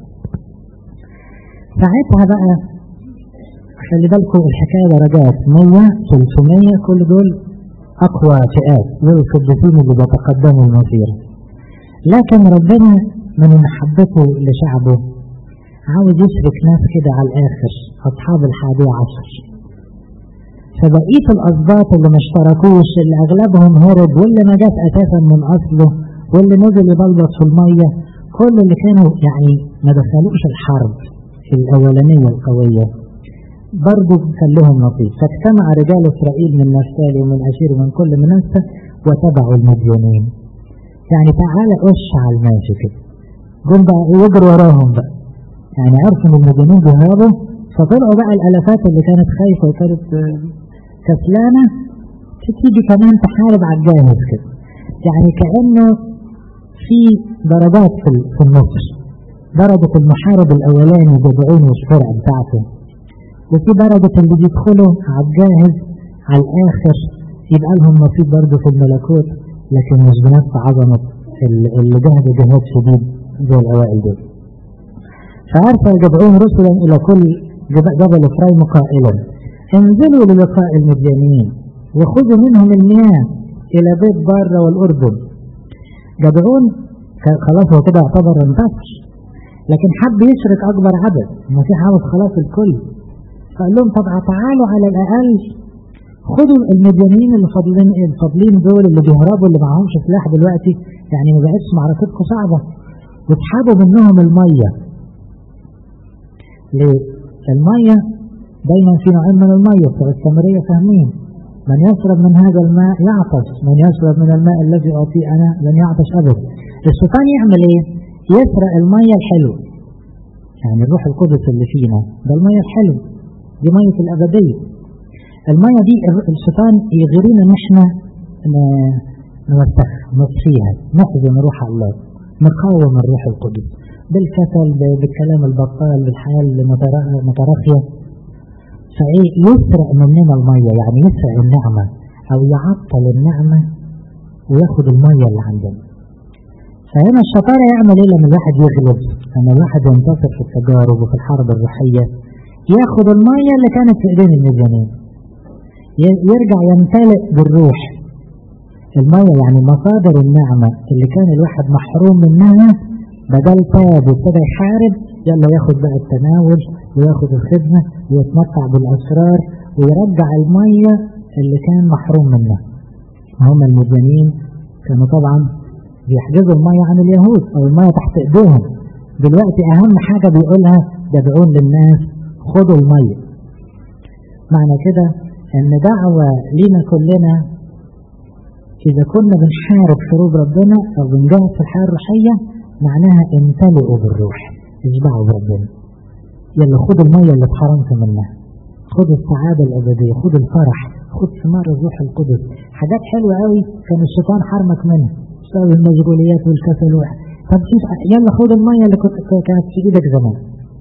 ساعتها بقى خلي بالكم الحكاية درجات، مية ثلاثمائة كل دول أقوى فئات دول القديسين اللي بيتقدموا المسيرة. لكن ربنا من محبته لشعبه عاوز يشرك ناس كده على الآخر، أصحاب الحادي عشر. فبقية الأسباط اللي ما اشتركوش اللي أغلبهم هرب واللي ما جاش أساسا من أصله واللي نزل يبلبط في المية، كل اللي كانوا يعني ما دخلوش الحرب الأولانية القوية برضو كان لهم نصيب. فاجتمع رجال إسرائيل من نفتالي ومن أشير ومن كل منسى وتبعوا المديانين. يعني تعالى قش على الماشي كده، جم بقى يجروا وراهم بقى، يعني عرفوا ان المديانين بيهربوا، فطلعوا بقى الالافات اللي كانت خايفه وكانت كسلانه تيجي كمان تحارب على الجاهز كده، يعني كأنه في درجات في النص، درجة المحارب الأولاني جدعون والفرقة بتاعته، وفي درجة اللي بيدخلوا على الجاهز على الآخر يبقى لهم نصيب برضه في الملكوت، لكن مش بنفس عظمة اللي جهد جهاد شديد زي الأوائل دول. فأرسل جدعون رسلا إلى كل جبل إفرايم قائلا انزلوا للقاء المديانيين وخذوا منهم المياه إلى بيت بارة والأردن. جدعون خلاص هو كده اعتبر انتصر، لكن حب يشرك أكبر عدد، ما في عاوز خلاص الكل، فقال لهم طب تعالوا على الأقل خذوا المديانيين اللي فاضلين الفاضلين دول اللي بيهربوا اللي معهمش سلاح دلوقتي، يعني ما بقتش معركتكم صعبة، واسحبوا منهم المية. ليه؟ المية دايما في نوعين من المية، بتوع السامرية فاهمين، من يشرب من هذا الماء يعطش، من يشرب من الماء الذي أعطيه أنا لن يعطش أبدا. الشيطان يعمل إيه؟ يسرق المية الحلوة، يعني الروح القدس اللي فينا ده المية الحلوة، دي مية الأبدية. المية دي الشيطان يغرينا ان احنا نوسخ نطفيها، نحزن روح الله، نقاوم الروح القدس بالكسل، بالكلام البطال، بالحياة المتراخية. فايه يسرق مننا المية، يعني يسرق النعمة او يعطل النعمة وياخد المية اللي عندنا. فهنا الشطارة يعمل ايه لما الواحد يغلب، لما الواحد ينتصر في التجارب وفي الحرب الروحية، ياخد المية اللي كانت في ايدين المجانين، يرجع يمتلئ بالروح. المية يعني مصادر النعمة اللي كان الواحد محروم منها، بدل تاب وابتدى يحارب، يلا ياخد بقى التناول وياخد الخدمة ويتمتع بالأسرار ويرجع المية اللي كان محروم منها. هم المديانين كانوا طبعا بيحجزوا المية عن اليهود أو المية تحت إيديهم، دلوقتي أهم حاجة بيقولها يدعون للناس خدوا المية. معنى كده ان دعوة لينا كلنا اذا كنا بنحارب حروب ربنا او بنجاهد في الحياة الروحية، معناها امتلئوا بالروح، اشبعوا بربنا. يلا خد المية اللي اتحرمت منها، خد السعادة الابدية، خد الفرح، خد ثمار الروح القدس، حاجات حلوة قوي كان الشيطان حرمك منها بسبب المشغوليات والكسل. طب يلا خد المية اللي كانت في ايدك زمان.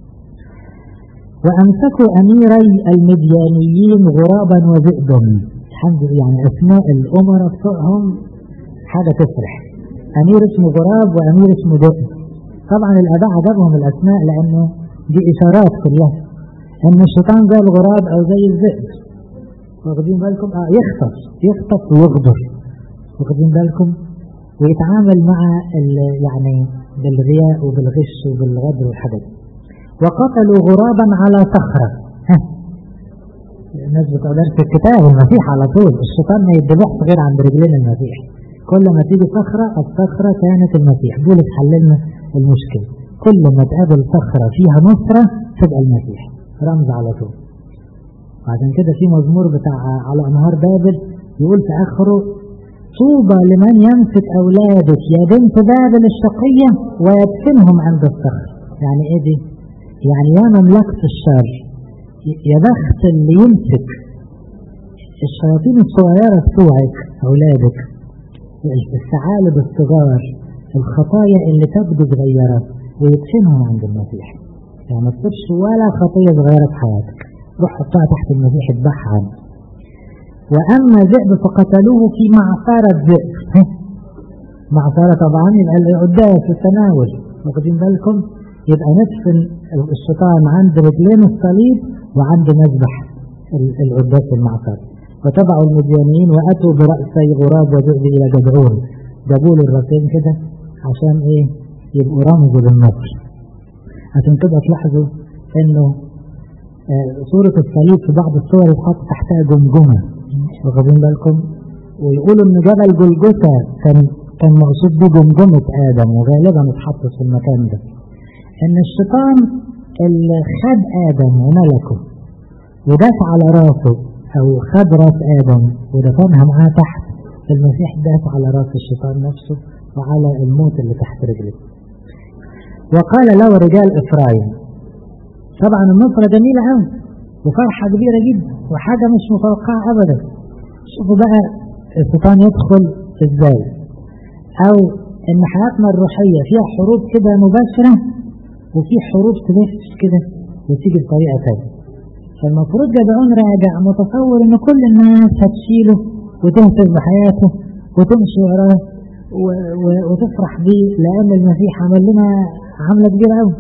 وأمسكوا أميري المديانيين غرابا وذئبا. الحمد لله، يعني أسماء الأمراء بتوعهم حاجة تفرح، أمير اسمه غراب وأمير اسمه ذئب. طبعا الآباء عجبهم الأسماء لأنه دي إشارات كلها إن الشيطان زي الغراب أو زي الذئب، واخدين بالكم؟ آه يخطف يخطف ويغدر، واخدين بالكم؟ ويتعامل مع يعني بالرياء وبالغش وبالغدر والحاجات. وقتلوا غرابا على صخرة. الناس بتوع درس الكتاب المسيح على طول الشيطان ما يتذبحش غير عند رجلين المسيح، كل ما تيجي صخرة الصخرة كانت المسيح. دول حللنا المشكلة، كل ما تقابل صخرة فيها نصرة تبقى المسيح رمز على طول. وعشان كده في مزمور بتاع على أنهار بابل يقول في آخره طوبى لمن يمسك أولادك يا بنت بابل الشقية ويدفنهم عند الصخر. يعني ايه دي؟ يعني يا مملكة الشر، يا بخت اللي يمسك الشياطين الصغيرة بتوعك أولادك، الثعالب الصغار، الخطايا اللي تبدو صغيرة ويدفنهم عند المسيح. يعني ما تصيبش ولا خطية صغيرة في حياتك، روح حطها تحت المسيح اتبعها عنه. وأما ذئب فقتلوه في معصرة ذئب. معصرة طبعا يبقى القداس التناول، واخدين بالكم؟ يبقى ندفن الشيطان عند رجلين الصليب وعند مذبح القداس المعصرة. وتبعوا المديانيين وأتوا برأسي غراب وذئب إلى جدعون، جابوا له الراسين كده عشان إيه؟ يبقوا رمز للنصر. عشان كده تلاحظوا إنه آه صورة الصليب في بعض الصور يتحط تحتها جمجمة، واخدين بالكم؟ ويقولوا إن جبل جلجثة كان كان مقصود به جمجمة آدم، وغالبا اتحطت في المكان ده. إن الشيطان اللي خد آدم وملكه وداس على راسه، أو خد راس آدم ودفنها معاه تحت، المسيح داس على راس الشيطان نفسه وعلى الموت اللي تحت رجله. وقال له رجال إفرايم، طبعا النصرة جميلة قوي وفرحة كبيرة جدا وحاجة مش متوقعة أبدا. شوفوا بقى الشيطان يدخل ازاي، او ان حياتنا الروحية فيها حروب كده مباشرة وفي حروب تلف كده وتيجي بطريقة تانية. فالمفروض جدعون راجع متصور ان كل الناس هتشيله وتهتف بحياته وتمشي وراه وتفرح بيه، لان المسيح عمل لنا عملة كبيرة قوي.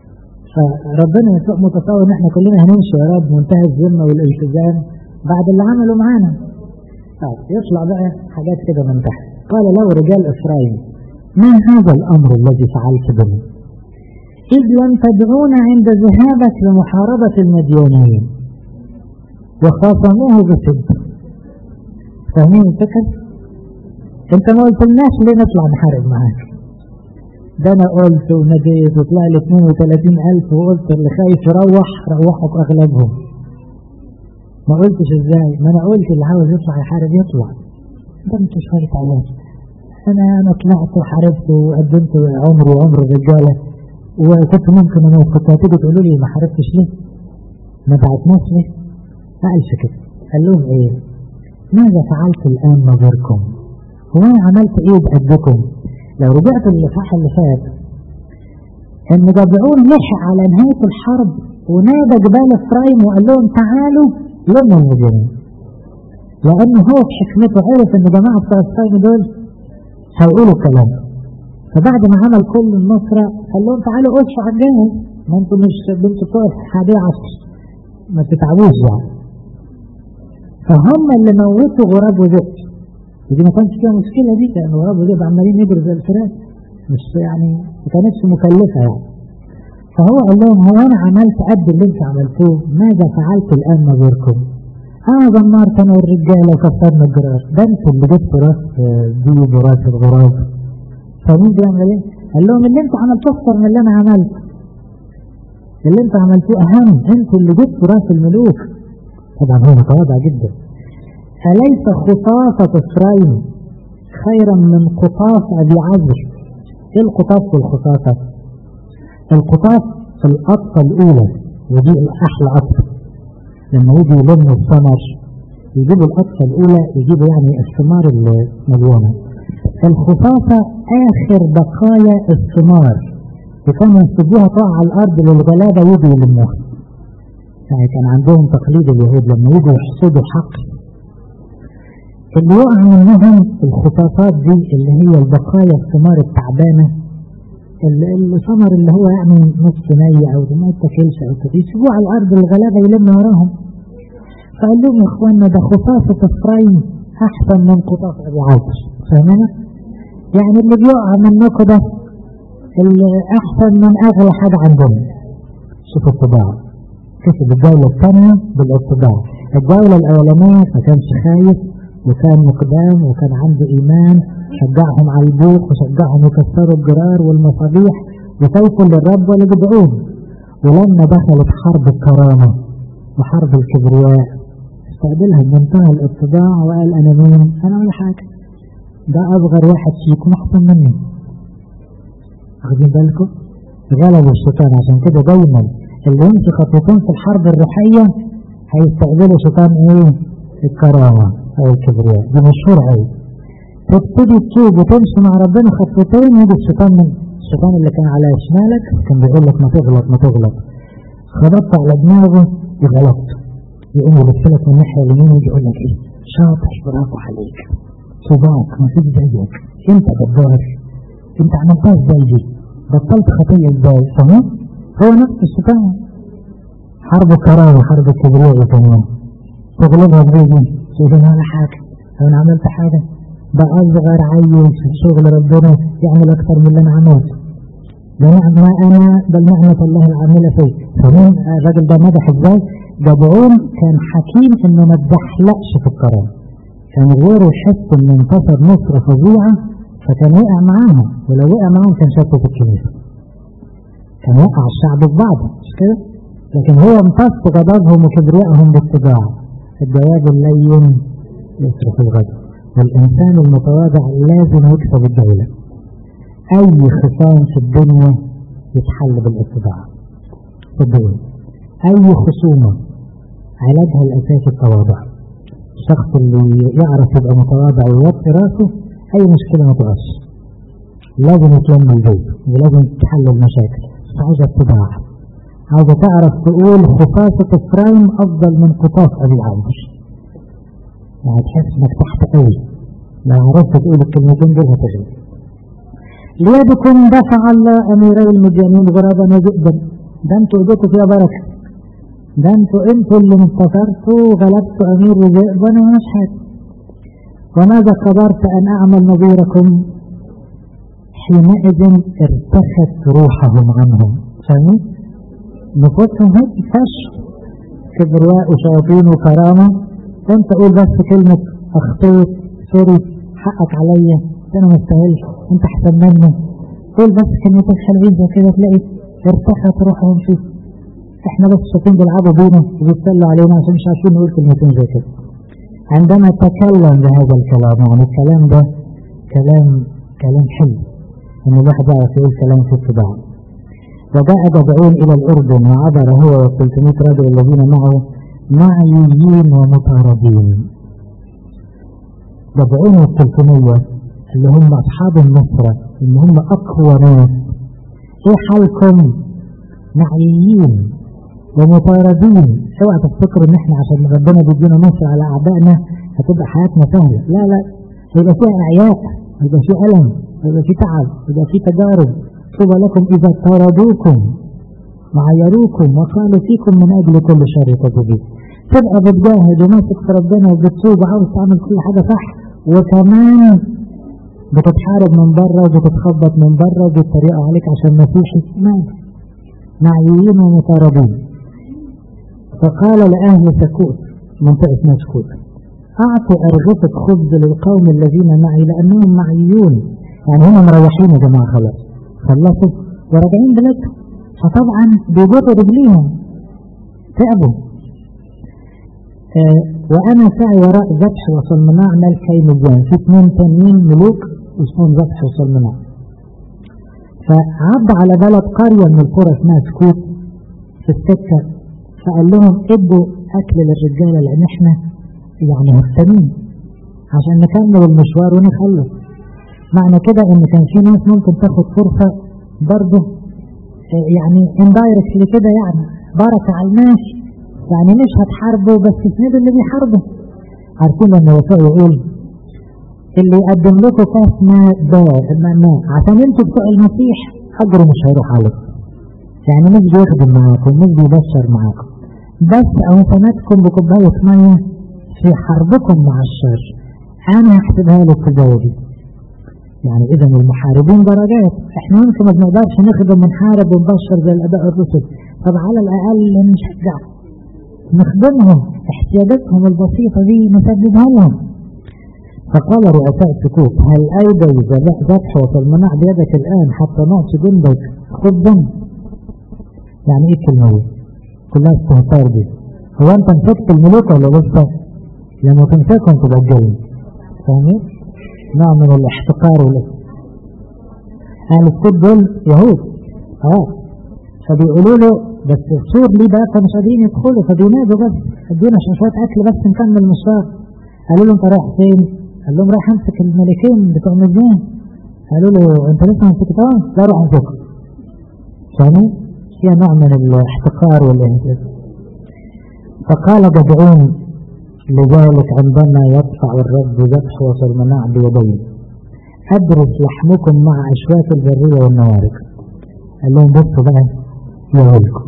فربنا متصور ان احنا كلنا هنمشي وراه بمنتهى الذمة والالتزام بعد اللي عمله معانا. طيب يطلع بقى حاجات كده من تحت. قال له رجال إسرائيل: ما هذا الأمر الذي فعلت به؟ إذ لم تدعون عند ذهابك لمحاربة المديانين وخاصموه بسد. فاهمين الفكرة؟ انت ما قلتلناش ليه نطلع نحارب معاك؟ ده انا قلت وناديت وطلع لي اثنين وثلاثين ألف وقلت اللي خايف يروح روحوا اغلبهم. ما قلتش ازاي؟ ما انا قلت اللي عاوز يطلع يحارب يطلع. ده انتوا شوية عيال. انا انا طلعت وحاربت وقدمت عمري وعمر الرجالة وكنت ممكن انا كنت هتيجي تقولوا لي ما حاربتش ليه؟ ما دعتناش ليه؟ ما قالش كده. قال لهم ايه؟ ماذا فعلت الان نظركم؟ هو انا عملت ايه بقدكم؟ لو رجعت للإصحاح اللي فات ان جدعون لحق على نهاية الحرب ونادى جبال إفرايم وقال لهم تعالوا لموا المدينين، لأنه هو بحكمته عرف ان جماعة بتوع إفرايم دول هيقولوا كلام. فبعد ما عمل كل النصرة قال لهم تعالوا قصوا على الجاهز، ما انتوا مش بنتوا بتوع حادي عصر ما تتعبوش يعني. فهم اللي موتوا غراب وذئب، ودي ما كانش فيها مشكلة دي، لأن غراب وذئب عمالين يجروا زي الفراخ، مش يعني ما كانتش مكلفة يعني. فهو قال لهم هو انا عملت قد اللي انتوا عملتوه؟ ماذا فعلت الآن نظركم؟ انا دمرت انا والرجالة وكسرنا الجرار، ده انتوا اللي جبتوا راس ديب وراس الغراب. فمين بيعمل ايه؟ قال لهم اللي انتوا عملتوه اكتر من اللي انا عملته، اللي انتوا عملتوه اهم، انتوا اللي جبتوا راس الملوك. طبعا هو متواضع جدا. أليس خطافة إسرائيل خيرا من قطاف أبي عزر؟ ايه القطاف والخطافة؟ القطاف القطفة الأولى ودي أحلى قطفة، لما يجي يلموا الثمر يجيبوا القطفة الأولى يجيبوا يعني الثمار المليونة. الخطافة آخر بقايا الثمار، وكانوا يسيبوها تقع على الأرض للغلابة يجوا يلموها. يعني كان عندهم تقليد اليهود لما يجوا يحصدوا حق اللي يقع منهم الخطافات دي اللي هي البقايا الثمار التعبانة، الثمر اللي هو يعني نص ني او ما يتاكلش او كده، يسيبوه على الارض الغلابة يلموا وراهم. فقال لهم يا اخوانا ده خطافة إفرايم احسن من قطاف ابي عزر. فاهمين؟ يعني اللي بيقع منكم ده اللي احسن من اغلى حاجة عندنا. شوفوا الطباع، كسب الجولة الثانية بالاتباع. الجولة الاولانية ما كانش خايف وكان مقدام وكان عنده إيمان، شجعهم على البوق وشجعهم يكسروا الجرار والمصابيح وسيفوا للرب ولجدعون. ولما دخلت حرب الكرامة وحرب الكبرياء استقبلها بمنتهى الاتباع وقال أنا مين؟ أنا ولا حاجة، ده أصغر واحد فيكم أحسن مني. واخدين بالكم؟ غلب الشيطان. عشان كده دايما اللي يمشي خطوتين في الحرب الروحية هيستقبلوا شيطان إيه؟ الكرامة أو الكبرياء. دي مشهورة أوي. تبتدي تشوف وتمشي مع ربنا خطوتين يجي الشيطان من الشيطان اللي كان على شمالك كان بيقول لك ما تغلط ما تغلط، خبطت على دماغه يغلط، يقوم يلفلك من الناحية اليمين ويجي يقول لك إيه؟ شاطر برافو عليك، صباك ما فيش زيك، أنت جبار، أنت عملتها إزاي دي؟ بطلت خطية إزاي؟ فاهم؟ هو نفس الشيطان. حرب الكرامة حرب الكبرياء كمان تغلبها بإيدي، تقول على حاجة أنا عملت حاجة؟ ده أصغر عيل في شغل ربنا يعمل أكثر من اللي أنا عملته. ده نعمة أنا بل نعمة الله العاملة فيه. فمين الراجل ده مدح إزاي؟ جدعون كان حكيم إنه ما تدحلقش في الكرامة، كان غيره يحس إنه انتصر نصرة فظيعة فكان وقع معاهم، ولو وقع معاهم كان شافه في الكنيسة، كان وقع الشعب في بعضه مش كده؟ لكن هو امتص غضبهم وكبريائهم باتباع. الجواب اللين يصرف الغضب، والإنسان المتواضع لازم يكسب الجولة. أي خصام في الدنيا يتحل بالاتباع صدقوني. أي خصومة علاجها الأساسي التواضع. الشخص اللي يعرف يبقى متواضع ويوطي راسه أي مشكلة ما تقعش، لازم يتلم البيت ولازم تحل المشاكل. مش عاوزة اتباع، عاوزة تعرف تقول خفافة إفرايم أفضل من قطاف أبي عمرو، يعني تحس إنك تحت قوي لو عرفت تقول الكلمتين دول هتغلب. ليدكم دفع الله أميري المديانين غرابا وذئبا، ده انتوا ايديكم فيها بركة، ده انتوا انتوا اللي انتصرتوا وغلبتوا أمير وذئب وأنا مش حاجة. وماذا قدرت أن أعمل نظيركم؟ حينئذ ارتخت روحهم عنهم. فاهمين؟ نفوسهم هيك فش كبرياء وشياطين وكرامة، وانت قول بس كلمة اخطيت سوري حقك عليا انا مستاهلش انت احسن مني، قول بس كلمتين حلوين زي كده تلاقي ارتخت روحهم فيه. احنا بس شايفين بيلعبوا بينا وبيتسلوا علينا عشان مش عارفين نقول كلمتين زي كده. عندما تكلم بهذا الكلام، يعني الكلام ده كلام كلام حلو ان الواحد يعرف يقول كلام في الطباع. وجاء جدعون الى الاردن وعبر هو وثلاثمائة رجل الذين معه معيين ومطاردين. جدعون والثلاثمائة اللي هم اصحاب النصرة اللي هم اقوى ناس، ايه حالكم؟ معيين ومطاردين. اوعى تفتكروا ان احنا عشان ربنا بيدينا نصر على اعدائنا هتبقى حياتنا سهله، لا لا، هيبقى فيها اعياء، هيبقى فيه الم، هيبقى فيه تعب، هيبقى فيه تجارب. طوبى لكم اذا طاردوكم وعيروكم وقالوا فيكم من اجل كل شر تجدون. تبقى بتجاهد وماسك في ربنا وبتتوب وعاوز تعمل كل حاجه صح، وكمان بتتحارب من بره وبتتخبط من بره وبيتريقوا عليك عشان مسيحي. معيين ومطاردين. فقال لأهل سكوت، منطقة اسمها سكوت، أعطوا أرغفة خبز للقوم الذين معي لأنهم معيون، يعني هم مريحين يا جماعة، خلاص خلصوا وراجعين بلادهم، فطبعا بيجروا رجليهم تعبوا. آه وأنا سعي وراء ذبح وصلمناع ملكي مديان، في اثنين تانيين ملوك اسمهم ذبح وصلمناع. فعد على بلد قرية من القرى اسمها سكوت في السكة، فقال لهم ادوا اكل للرجالة لان احنا يعني مهتمين عشان نكمل المشوار ونخلص. معنى كده ان كان في ناس ممكن تاخد فرصة برضه يعني اندايركتلي كده، يعني بركة على الناس، يعني مش هتحاربوا بس تسندوا اللي بيحاربوا. عارفين لما يسوع يقول اللي يقدم لكم كاس ماء ماء عشان انتوا بتوع المسيح اجره مش هيروح عليكم، يعني مش بيخدم معاكم، مش بيبشر معاكم، بس اوسمتكم بكوبايه ميه في حربكم مع الشر انا هحسبها لك في جوابي. يعني اذا المحاربين درجات، احنا يمكن ما بنقدرش نخدم ونحارب ونبشر زي الاباء الرسل، طب على الاقل نشجع نخدمهم، احتياجاتهم البسيطه دي نسددها لهم. فقال رؤساء سكوت هل أيضا ذبح وصلمناع بيدك الآن حتى نعطي جندك خبزا؟ يعني ايه الكلمة دي؟ كلها استهتار دي. هو انت مسكت الملوك ولا لسه؟ لما تمسكهم تبقى الجلد. فاهمين؟ نوع من الاحتقار ولا اهل السكوت دول يهود اه فبيقولوا له بس السور ليه بقى فمش قادرين يدخلوا، فبينادوا بس ادونا عشان شوية اكل بس نكمل المشوار. قالوا له انت رايح فين؟ قال لهم رايح امسك الملكين بتوع مديان. قالوا له انت لسه مسكتهم؟ لا روح امسكهم. فاهمين؟ فيها نوع من الاحتقار والاهتزاز. فقال جدعون لذلك عندما يدفع الرب ذبح وصلمناع بيديه ادرس لحمكم مع اشواك البريه والنوارق. قال لهم بصوا بقى يا ولكم،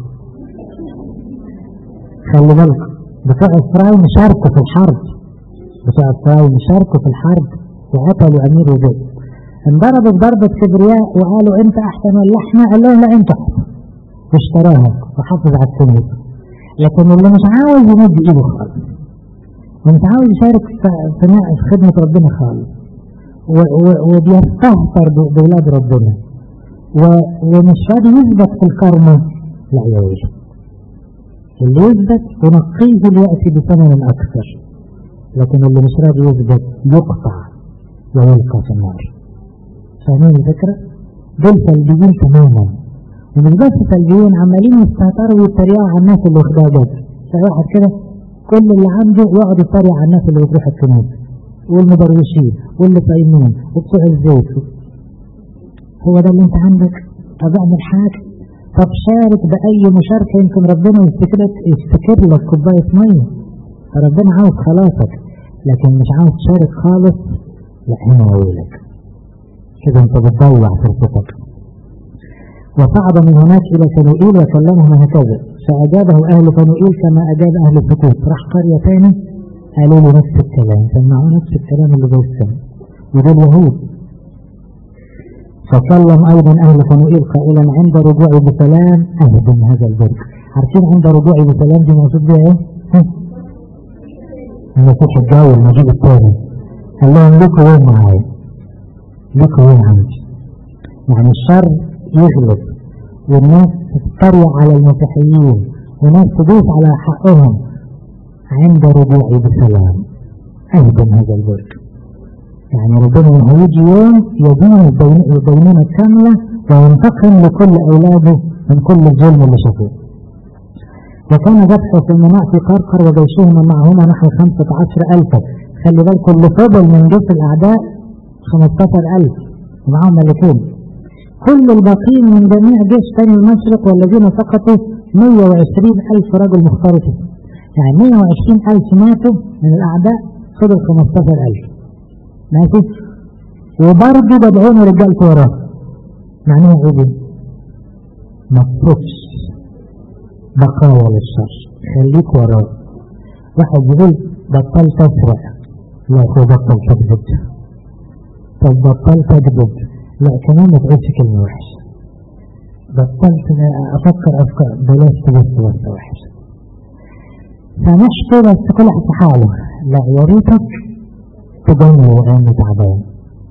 خلي بالكم بتوع اسرائيل شاركوا في الحرب، بتوع اسرائيل شاركوا في الحرب وقتلوا امير وزيد، انضربوا بضربه كبرياء وقالوا انت احسن ولا احنا؟ قال لهم لا انت احسن، واشتراها وحافظ على السنه. لكن اللي مش عاوز يمد ايده خالص ومش عاوز يشارك في خدمه ربنا خالص وبيستهتر بولاد ربنا ومش راضي يثبت في الكرمه، لا يا ويلي اللي يثبت ونقيه ليأتي بثمن اكثر، لكن اللي مش راضي يثبت يقطع ويلقى في النار. فاهمين الفكره؟ دول سلبيين تماما، ومش بس سلبيين، عمالين يستهتروا ويتريقوا على الناس اللي واخدها جد. واحد كده كل اللي عنده يقعد يطري على الناس اللي بتروح الكنيسة والمدروشين واللي صايمين وبتوع الزيت. هو ده اللي انت عندك؟ طب اعمل حاجة، طب شارك بأي مشاركة يمكن ربنا يفتكرك يفتكر لك كوباية مية. فربنا عاوز خلاصك لكن مش عاوز تشارك خالص، لا هنا ويلك كده انت بتضيع فرصتك. وصعد من هناك الى فنوئيل وكلمهم هكذا فاجابه اهل فنوئيل كما اجاب اهل السكوت. راح قرية تاني قالوا له نفس الكلام، سمعوا نفس الكلام اللي بيسمع ودول يهود. فكلم ايضا اهل فنوئيل قائلا عند رجوعي بسلام اهدم هذا البرج. عارفين عند رجوعي بسلام دي مقصود بها ايه؟ المسيح الجاي المجيب الثاني قال لهم لكم وين معايا؟ لكم وين عندي؟ يعني الشر يغلب والناس تتريق على المسيحيين وناس تدوس على حقهم. عند رجوعي بسلام اهدم هذا البرج. يعني ربنا هيجي يوم يدين الدينونة كاملة وينتقم لكل أولاده من كل الظلم اللي شافوه. وكان ذبحه في المناء في قرقر وجيشهما معهما نحو خمسة عشر ألفا. خلي بالكم اللي فضل من جيش الأعداء خمسة عشر ألف ومعهم ملكين. كل الباقين من جميع جيش ثاني المشرق والذين سقطوا مئة وعشرين ألف رجل مختلطين. يعني مئة وعشرين ألف ماتوا من الأعداء، فضل خمسة عشر ألف ماشي. وبرضه بدعون رجالته وراه. معناها ايه؟ ما تفوتش بقايا للشر، خليك وراه. واحد يقول بطلت اسرق، لا هو بطل تكذب. طب بطلت اكذب، لا كمان ما تقولش كلمه وحشه. بطلت افكر افكار، بلاش تبص بصه وحشه. سامحته بس كل واحد في حاله، لا يا ريتك تدني وأنا تعبان.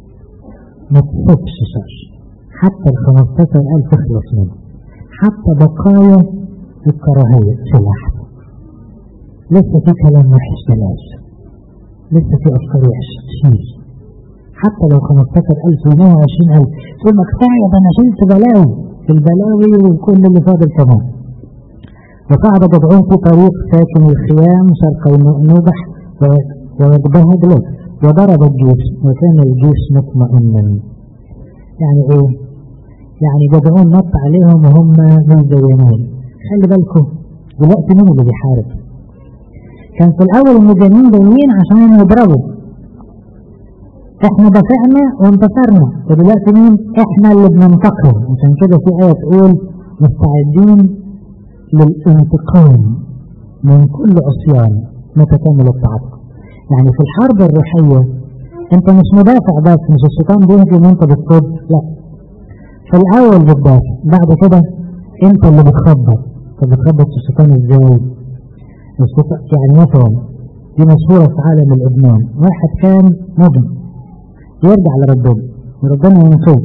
ما تفوتش شر، حتى الخمستاشر ألف تخلص منه، حتى بقايا الكراهية في لحظة. لسه في كلام وحش بلاش، لسه في أفكار وحشة شيل، حتى لو خمستاشر ألف ومئة وعشرين ألف تقول لك كفاية ده أنا شلت بلاوي في البلاوي وكل اللي فاضل كمان. وصعد جدعون في طريق ساكن الخيام شرق نوبح ويجبهد له وضرب الجيش وكان الجيش مطمئنا. يعني ايه؟ يعني جدعون نط عليهم وهم مزدوجين. خلي بالكم دلوقتي مين اللي بيحارب؟ كان في الاول المجانين جايين عشان يضربوا، احنا دافعنا وانتصرنا، ودلوقتي مين؟ احنا اللي بننتقم. عشان كده في ايه تقول مستعدين للانتقام من كل عصيان متى كامل التعاطف. يعني في الحرب الروحية انت مش مدافع بس، مش الشيطان بيهجم وانت بتصد، لا في الاول بتدافع، بعد كده انت اللي بتخبط. طب بتخبط في الشيطان ازاي؟ يعني مثلا دي مشهورة في عالم الادمان، واحد كان مدمن يرجع لربنا وربنا ينقذه،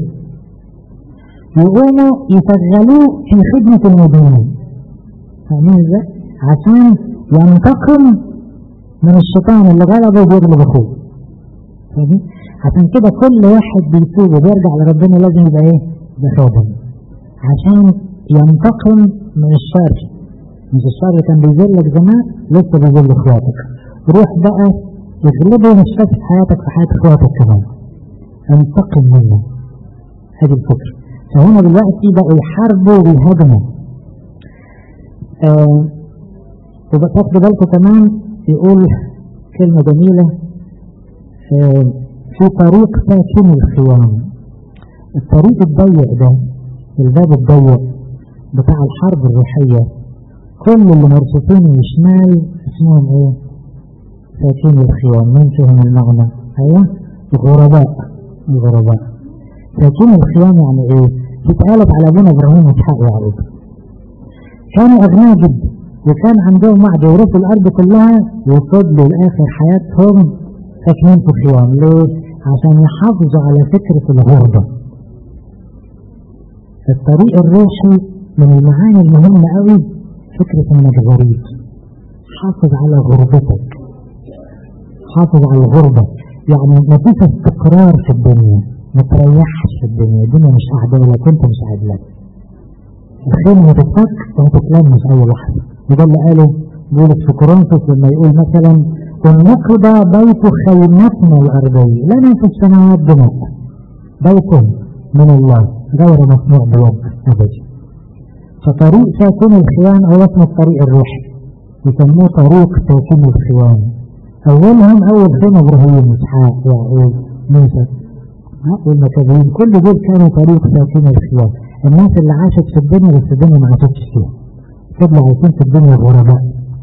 يقوموا يشغلوه في خدمة المدمنين. فاهمين ازاي؟ عشان ينتقم من الشيطان اللي غلبه وبيغلب اخوه. فاهمين؟ عشان كده كل واحد بيتوب وبيرجع لربنا لازم يبقى ايه؟ بخادم، عشان ينتقم من الشر. مش الشر كان بيذلك زمان، لسه بيذل اخواتك. روح بقى يغلبه مش بس في حياتك، في حياة اخواتك كمان. انتقم منه. هذه الفكرة. فهنا دلوقتي بقوا يحاربوا ويهاجموا. آه وبتاخدوا بالكم كمان يقول كلمة جميلة آه في طريق ساكن الخيام. الطريق الضيق ده، الباب الضيق بتاع الحرب الروحية، كل اللي مرصوصين شمال اسمهم ايه؟ ساكن الخيام. من فيهم المعنى؟ ايوه الغرباء. الغرباء ساكن الخيام يعني ايه؟ اتقالت على ابونا ابراهيم واسحاق ويعقوب. كانوا اغنياء جدا وكان عندهم وعد يورثوا الارض كلها ويفضلوا لاخر حياتهم ساكنين في خيام. ليه؟ عشان يحافظوا على فكرة الغربة. الطريق الروحي من المعاني المهمة قوي فكرة انك غريب. حافظ على غربتك، حافظ على الغربة. يعني ما فيش استقرار في الدنيا، ما تريحش في الدنيا. الدنيا مش قاعدة لك وانت مش قاعد لك. الخيمة هتتفك وهتتلمس اي لحظة. وده اللي قاله بولس في كورنثوس لما يقول مثلا النقد بيت خيمتنا الأرضية لنا في السماوات بناء بيت من الله غير مصنوع بيد أبدا. فطريق ساكن الخيام هو اسم الطريق الروحي يسموه طريق ساكن الخيام. أولهم أول خيمة إبراهيم إسحاق يعقوب موسى والمكابين كل دول كانوا طريق ساكن الخيام. الناس اللي عاشت في الدنيا بس الدنيا ما عاشتش فيها فضلوا عايشين في الدنيا غرباء.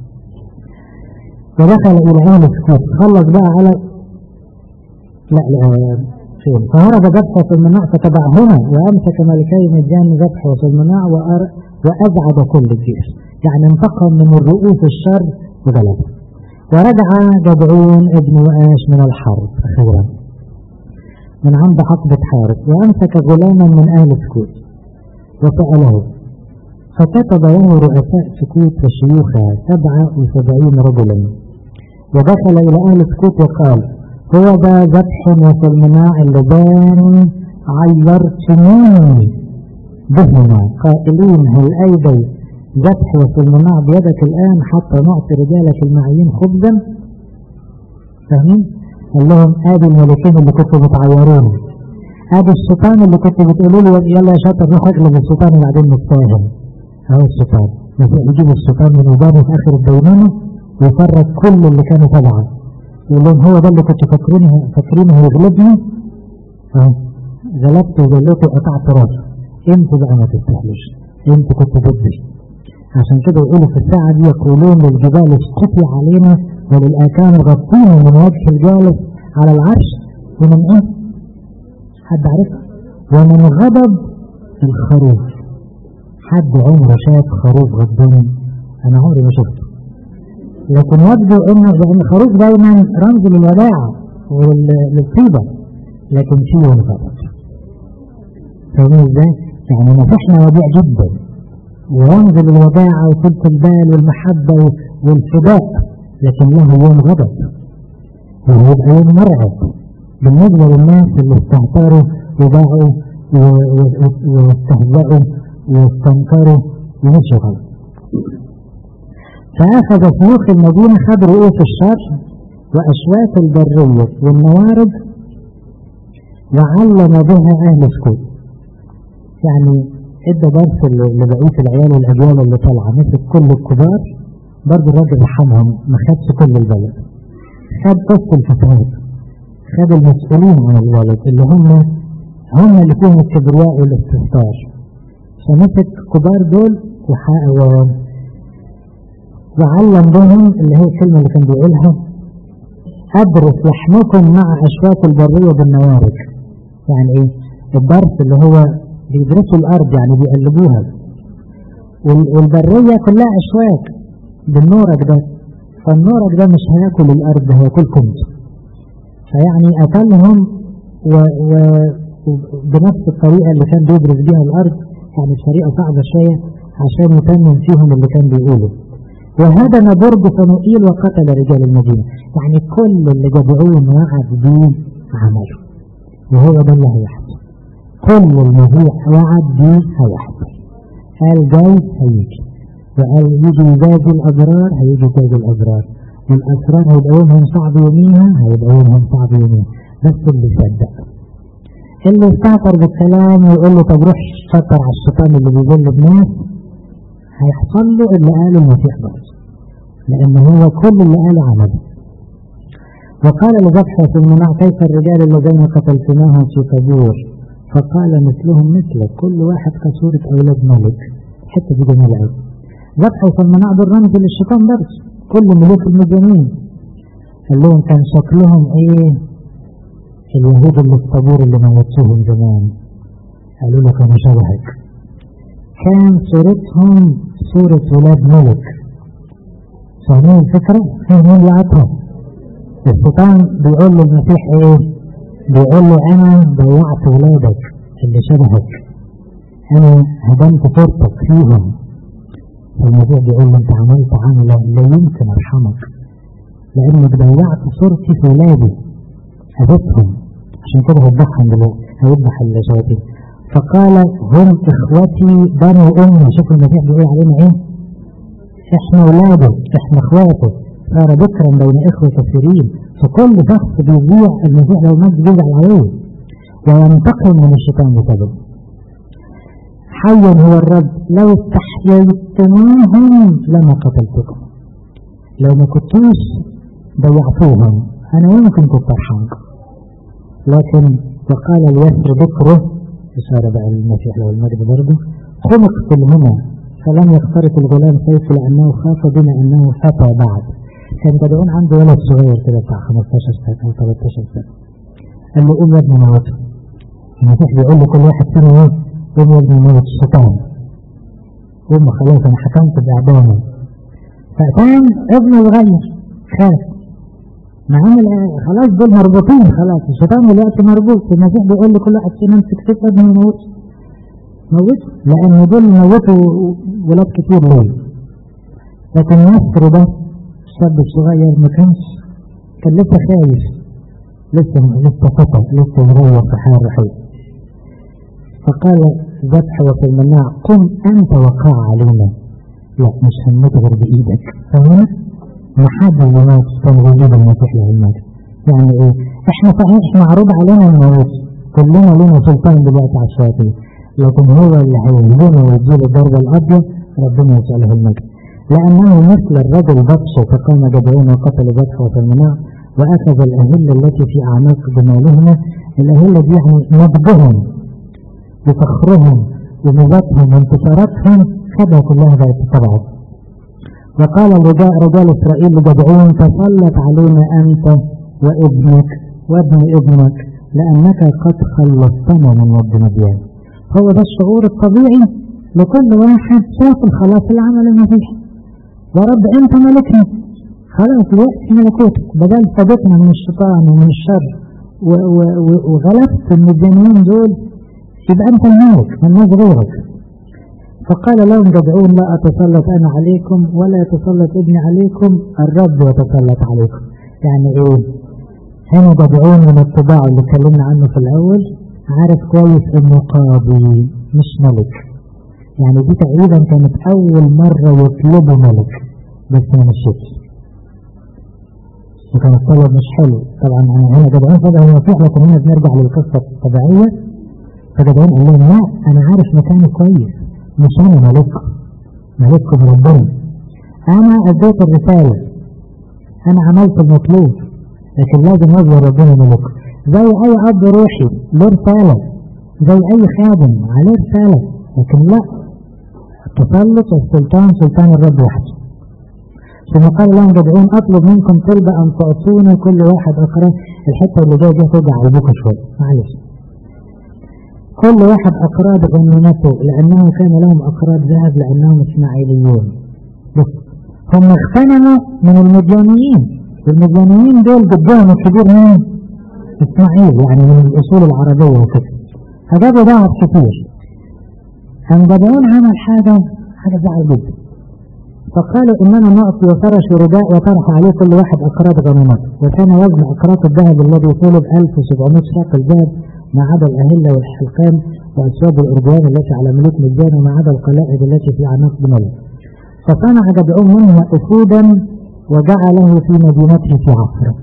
ودخل إلى أهل السكوت خلص بقى على لا لا فين فهرب ذبحه في المناع فتبعهما وأمسك ملكي مديان ذبحه في المناع وأزعد كل الجيش يعني انتقم من الرؤوس الشر وغلبه. ورجع جدعون ابن وآش من الحرب أخيرا من عند حقبة حارس وأمسك غلاما من أهل سكوت وسأله فكتب له رؤساء سكوت وشيوخها سبعة وسبعين رجلا ودخل إلى أهل سكوت وقال هو ذا ذبح وسلمناع اللذان عيرتموني بهما قائلين هل أيضا ذبح وسلمناع بيدك الآن حتى نعطي رجالك المعين خبزا. فاهمين؟ قال لهم آدي الملكين اللي كنتوا بتعيرون آدي الشيطان اللي كنتوا بتقولوا له يلا يا شاطر روح اغلب الشيطان وبعدين نتفاهم. اهو الشيطان يجيب الشيطان من وبانه في آخر الدينونة ويفرق كل اللي كانوا تبعه يقول لهم هو ده اللي كنتوا فاكرينه فاكرينه هيغلبني اهو غلبته وجلته وقطعت راسه انتوا بقى ما تستاهلوش انتوا كنتوا ضدي. عشان كده يقولوا في الساعة دي يقولون للجبال اسقطي علينا وللآكام غطينا من وجه الجالس على العرش ومن ايه حد عارف ومن غضب الخروف. حد عمره شاف خروف غضبني؟ انا عمري ما شفته لكن يبدو ان الخروف دايما رمز للوداعة وللطيبة لكن فيه غضب. فاهمين ازاي؟ يعني مسحنا وديع جدا ورمز للوداعة وطولة البال والمحبة والفداء لكن له يوم غضب ويبقى يوم مرعب بالنسبة للناس اللي استهتروا وباعوا واستهزأوا واستنكروا ومشوا غلط. فأخذ شيوخ المدينة خد رؤوس الشر وأشواك البرية والموارد وعلم بها أهل سكوت يعني ادى درس لبقية العيال والأجيال اللي طالعة مسك كل الكبار برضه الراجل رحمهم ما خدش كل البلد خد قصة الفتوات خد المسؤولين عن البلد اللي هم هم اللي فيهم الكبرياء والاستهتار فمسك كبار دول وعلم بهم اللي هي الكلمة اللي كان بيقولها أدرس لحمكم مع أشواك البرية بالنوارج. يعني إيه الدرس اللي هو بيدرسوا الأرض يعني بيقلبوها والبرية كلها أشواك بالنورج ده فالنورج ده مش هياكل الأرض هياكلكم فيعني أكلهم وبنفس الطريقة اللي كان بيدرس بيها الأرض يعني بطريقة صعبة شوية عشان يتمم فيهم اللي كان بيقوله. وهذا برج فنوئيل وقتل رجال المدينة يعني كل اللي جدعون وعد بيه عمله وهو ده اللي هيحصل. كل المذيع وعد بيه هيحصل قال جاي هيجي وقال يجي يجازي الأبرار هيجي يجازي الأبرار والأسرار هيبقى يومهم صعب يوميها هيبقى يومهم صعب يوميها بس اللي صدق اللي استهتر بالكلام ويقول له طب روح شكر على الشيطان اللي بيذل الناس هيحصل له اللي قاله المسيح بس لأن هو كل اللي قاله عمله. وقال لذبحه في المناع كيف الرجال الذين قتلتناهم في طابور فقال مثلهم مثلك كل واحد كصورة أولاد ملك حتى دي جميلة قوي. ذبحه في المناع دول رمز للشيطان برضه كل ملوك المجانين قال لهم كان شكلهم ايه اليهود اللي في طابور اللي موتوهم زمان قالوا له كانوا شبهك كان صورتهم صورة ولاد ملك. فاهمين الفكرة؟ فاهمين لعبها. الشيطان بيقول له المسيح ايه بيقول له انا ضيعت ولادك اللي شبهك انا هدمت صورتك فيهم. فالمسيح بيقول له انت عملت عملا لا يمكن ارحمك لانك ضيعت صورتي في ولادي هدتهم عشان كده هيذبحهم دلوقتي هيذبح الشياطين. فقال هم اخوتي بنو امي. شوف المسيح بيقول علينا ايه احنا اولاده، احنا اخواته، صار بكرا بين اخوة كثيرين. فكل شخص بيضيع المسيح لو مات بيزعل عليه وينتقم من الشيطان بسببه. حي هو الرب لو استحييتموهم لما قتلتكم. لو ما كنتوش ضيعتوهم انا يمكن كنت فرحان. لكن وقال اليسر ذكره، اشاره بقى المسيح له المجد برضه، خلق في الهنا فلم يخترق الغلام سيف لانه خاف بما انه فتى بعد. كان جدعون عنده ولد صغير كده بتاع خمستاشر سنه او تلتاشر سنه، قال له قوم يا ابني موته. المسيح بيقول له كل واحد فينا ايه؟ قوم يا ابني موت الشيطان. قوم خلاص انا حكمت باعدامه. فكان ابنه صغير خاف، مع ان خلاص دول مربوطين، خلاص الشيطان دلوقتي مربوط. المسيح بيقول له كل واحد فينا امسك سيف ابني موت موت، لان دول موتوا ولاد كتير ليه. لكن نصر ده الشاب الصغير ما كانش، كان لسه خايف، لسه لسه فتى، لسه يروح في حال رحيل. فقال ذبح وفي المناع قم انت وقع علينا. لا مش همته غير بايدك. فهنا محد الموت كان وجود المسيح له المجد. يعني ايه؟ احنا صحيح معروض علينا الموت، كلنا لنا سلطان دلوقتي على الشياطين، لكن هو اللي هيهزمه ويجيب الضربه الابيض ربنا يسأله المجد. لانه مثل الرجل بطش فقام جدعون وقتل ذبح وفي المناع واخذ الاهله التي في اعناق جمالهما. الاهله دي يعني مجدهم وفخرهم وميزاتهم وانتصاراتهم، خدها كلها بقت تبعه. وقال رجال اسرائيل لجدعون تسلط علينا انت وابنك وابن ابنك لانك قد خلصتنا من يد مديان. هو ده الشعور الطبيعي لكل واحد شاف الخلاص اللي عمل المسيح. يا رب انت ملكنا، خلاص الوقت ملكوتك، بدل صدقنا من الشيطان ومن الشر وغلبت المديانين دول، يبقى انت الملك مالناش غيرك. فقال لهم جدعون لا اتسلط انا عليكم ولا يتسلط ابني عليكم، الرب يتسلط عليكم. يعني ايه؟ هنا جدعون من الطباع اللي اتكلمنا عنه في الاول عارف كويس انه قاضي مش ملك. يعني دي تقريبا كانت اول مرة يطلبوا ملك بس ما مشيتش، وكان الطلب مش حلو. طبعا هنا جدعون فجأة المسيح، لكن هنا بنرجع للقصة الطبيعية. فجدعون قال لهم لا انا عارف مكاني كويس، مش انا ملككم، ملككم ربنا. انا اديت الرسالة، انا عملت المطلوب، لكن لازم اظهر ربنا ملككم. زي اي اب روحي له رسالة، زي اي خادم عليه رسالة، لكن لا، التسلط والسلطان سلطان الرب وحده. ثم قال لهم جدعون اطلب منكم طلبة ان تعطوني كل واحد اقرأ. الحتة اللي جايه دي توجع قلبكم شوية معلش. كل واحد اقراض غنيمته لانه كان لهم اقراض ذهب لانهم اسماعيليون. بس هم اغتنموا من المديانيين، والمديانيين دول جدهم الكبير مين؟ اسماعيل، يعني من الاصول العربية وكده، فجابوا ذهب كتير. هم جدعون عمل حاجة حاجة زعل جدا. فقالوا اننا نعطي وفرشوا رداء وطرح عليه كل واحد اقراض غنيمته، وكان وزن اقراض الذهب الذي طلب ألف وسبعمائة شاقل ذهب ما عدا الأهلة والحلقان وأسواب الأرجوان التي على ملوك مديان وما عدا القلائد التي في أعناق جمل. فصنع جدعون منها أسودا وجعله في مدينته في عصره.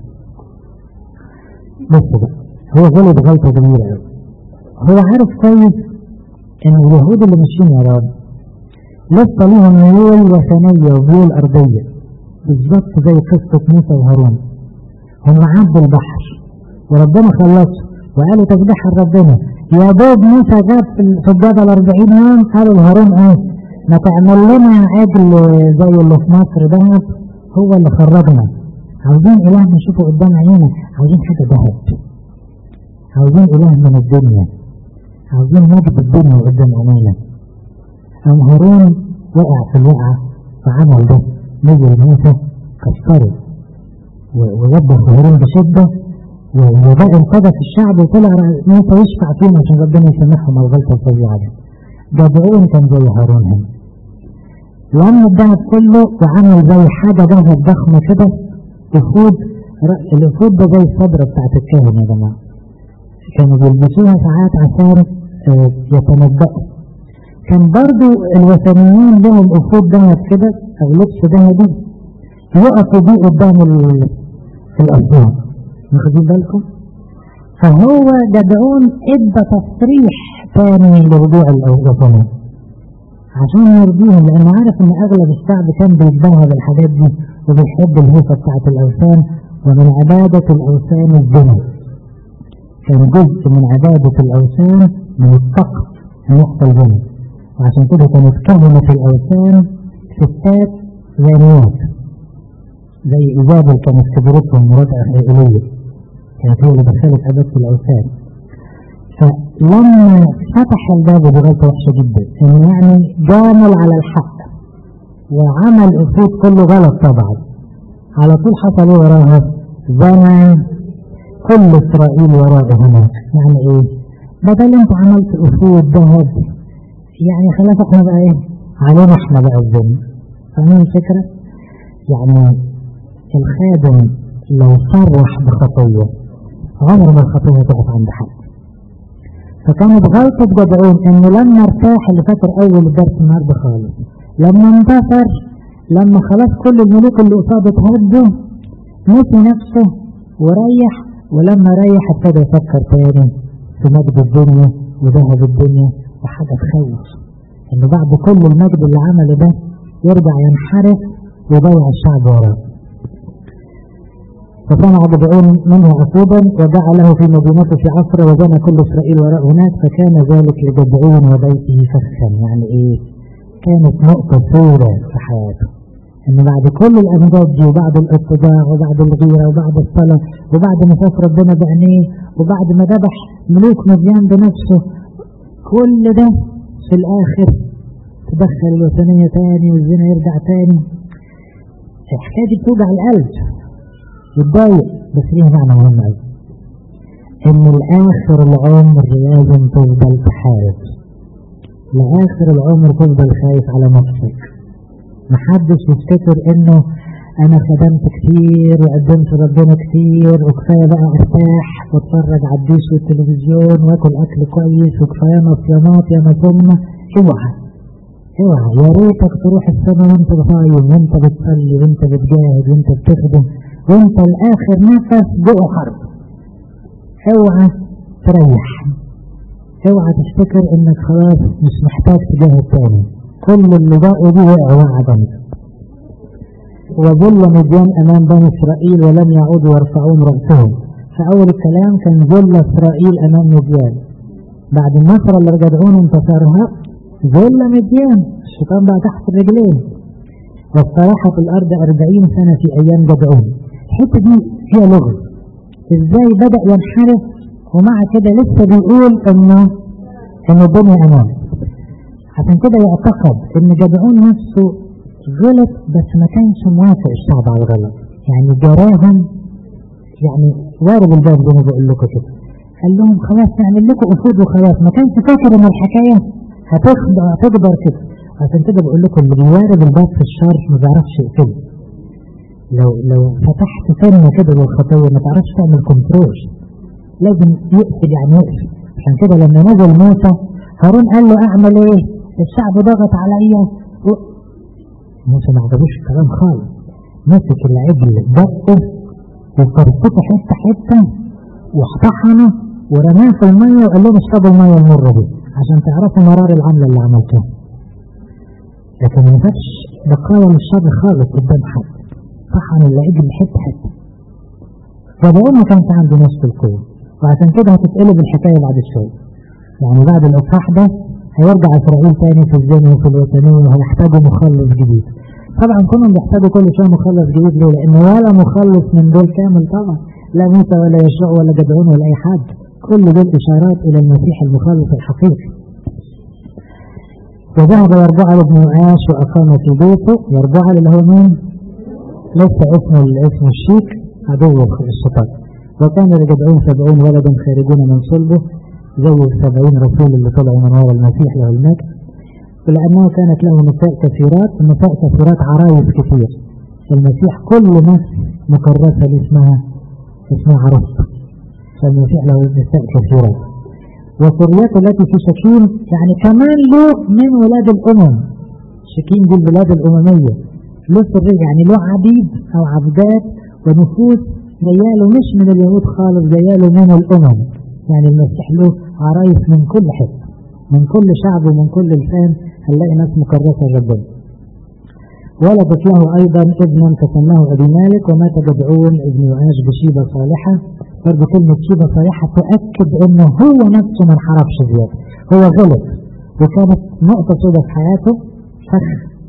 بس بقى هو غلط غلطة كبيرة. هو عارف كويس إن اليهود اللي ماشيين يا رب لسه لهم ميول وثنية وميول أرضية، بالظبط زي قصة موسى وهارون. هم عدوا البحر وربنا خلصوا وقالوا تسبيح ربنا. يا دوب موسى جاب في الجبل أربعين يوم، قالوا لهارون ايه؟ ما تعمل لنا عجل زي اللي في مصر دهب، هو اللي خرجنا. عاوزين اله نشوفه قدام عينينا، عاوزين حاجه دهب، عاوزين اله من الدنيا، عاوزين نجد الدنيا قدام عينينا. قام هارون وقع في الوقعه فعمل ده، نزل موسى كسره ووبخ هارون بشده، وبقى انقذ الشعب وطلع موسى يشفع فيهم عشان ربنا يسامحهم على الغلطه الفظيعه دي. جدعون كان زي هارون هنا، لما الذهب كله وعمل زي حاجه ذهب ضخمه كده، افود. الافود ده زي الصدره بتاعت الكاهن يا جماعه، كانوا بيلبسوها ساعات عشان يتنبأوا. كان برضو الوثنيين لهم افود ذهب كده أو لبس ذهبي يقفوا بيه قدام الأصنام. واخدين بالكم؟ فهو جدعون ادى تصريح ثاني لرجوع الأوثان عشان يرضيهم، لأنه عارف إن أغلب الشعب كان بيتباهى بالحاجات دي وبيحب الهيصة بتاعت الأوثان، ومن عبادة الأوثان الزنا. كان جزء من عبادة الأوثان من الطقس أن يحصل زنا، وعشان كده كانت كلمة الأوثان ستات زانيات زي إيزابل كانت كبرتهم مراجعة خيالية، كانت هي اللي دخلت عبادة الأوثان. فلما فتح الباب بغلطة وحشة جدا، إنه يعني جامل على الحق وعمل أسود كله غلط طبعا، على طول حصل وراها زنا كل إسرائيل وراء هناك. يعني إيه؟ بدل أنت عملت أسود ذهب، يعني خلاص احنا بقى إيه؟ علينا احنا بقى الزنا. فاهمين الفكرة؟ يعني الخادم لو صرح بخطية عمر ما الخطية تقف عند حد. فكانت غلطة جدعون انه لما ارتاح، اللي فاكر اول الدرس النهارده خالص، لما انتصر، لما خلاص كل الملوك اللي قصاده اتهدوا، نسي نفسه وريح، ولما ريح ابتدى يفكر تاني في مجد الدنيا وذهب الدنيا وحاجة تخوف، انه بعد كل المجد اللي عمله ده يرجع ينحرف ويضيع الشعب وراه. فصنع جدعون منه عقوبا وجعله في مدينته في عصره وزنى كل إسرائيل وراء هناك، فكان ذلك لجدعون وبيته فخا. يعني ايه؟ كانت نقطة صورة في حياته، ان بعد كل الامجاد دي وبعد الاتباع وبعد الغيرة وبعد الصلاة وبعد ما شاف ربنا بعينيه وبعد ما ذبح ملوك مديان بنفسه، كل ده في الاخر تدخل الوثنية تاني والزنا يرجع تاني. الحكاية دي بتوجع القلب وتضايق، بس ليه معنى مهم قوي، ان لاخر العمر لازم تفضل تحارب، لاخر العمر تفضل خايف على نفسك. محدش يفتكر انه انا خدمت كتير وقدمت ربنا كتير وكفايه بقى ارتاح واتفرج على الديش والتلفزيون واكل اكل كويس وكفايه مصيانات يا مصمنا. اوعى اوعى، يا ريتك تروح السما وانت صايم وانت بتصلي وانت بتجاهد وانت بتخدم وانت الاخر نفس جوه حرب. اوعى تريح، اوعى تفتكر انك خلاص مش محتاج تجاهد تاني، كل اللي بقوا دي وقعوا عدم. وظل مديان امام بني اسرائيل ولم يعودوا يرفعون رأسهم. فاول الكلام كان ظل اسرائيل امام مديان، بعد النصر اللي جدعون انتصارها ظل مديان، الشيطان بقى تحت الرجلين. واستراحت الارض أربعين سنة في ايام جدعون. الحته دي فيها لغز، ازاي بدأ ينحرف ومع كده لسه بيقول انه ان الدنيا امان. عشان كده يعتقد ان جدعون نفسه غلط، بس ما كانش موافق الشعب على الغلط، يعني جراهم، يعني وارد الباب زي ما بقول لكم كده، قال لهم خلاص نعمل لكم اسود وخلاص، ما كانش فاكر ان الحكايه هتقدر كده. عشان كده بقول لكم اللي بيوارد الباب في الشر ما بيعرفش يقفله. لو لو فتحت سنه كده للخطيه ما تعرفش تعمل كنترول، لازم يقفل، يعني يقفل. عشان كده لما نزل موسى هارون قال له اعمل ايه؟ الشعب ضغط عليا و... موسى ما عجبوش الكلام خالص، مسك العجل دقه وفرقته حته حته واحتحنه ورماه في الميه وقال لهم اشربوا الميه المره دي عشان تعرفوا مرار العمله اللي عملتوها. لكن ما فاتش بقايا من الشر خالص قدام حد، طحن العجل حته حته. جدعون ما كانش عنده نفس القوه، وعشان كده هتتقلب الحكايه بعد شويه. يعني بعد الاصحاح ده هيرجع اسرائيل تاني في الزنا وفي الوثنيه وهيحتاجوا مخلص جديد. طبعا كلهم بيحتاجوا كل شويه مخلص جديد. ليه؟ لان ولا مخلص من دول كامل طبعا، لا موسى ولا يشوع ولا جدعون ولا اي حد، كل دول اشارات الى المسيح المخلص الحقيقي. وذهب يرجع لابن عاش واقام في بيته. يرجع اللي هو مين؟ لسه اسمه الاسم الشيك، عدو الشيطان. وكان لجدعون سبعون ولدا خارجون من صلبه زي السبعين رسول اللي طلعوا من وراء المسيح له المجد. ولأنه كانت له نساء كثيرات، النساء كثيرات عرايس كثير، المسيح كل نفس مكرسة اسمها اسمها عروسة، فالمسيح له نساء كثيرات. وسريته التي في شكيم يعني كمان له من ولاد الأمم. شكيم دي البلاد الأممية، له سرية، يعني له عبيد أو عبدات ونفوس جياله مش من اليهود خالص، جياله من الأمم. يعني المسيح له عرايس من كل حتة، من كل شعب ومن كل لسان، هنلاقي ناس مكرسة لربنا. ولدت له أيضا ابنا فسماه أبي مالك، ومات جدعون ابن يؤاش بشيبة صالحة. برضه كلمة شيبة صالحة تؤكد أنه هو نفسه ما انحرفش زيادة، هو غلط وكانت نقطة سوداء في حياته، فخ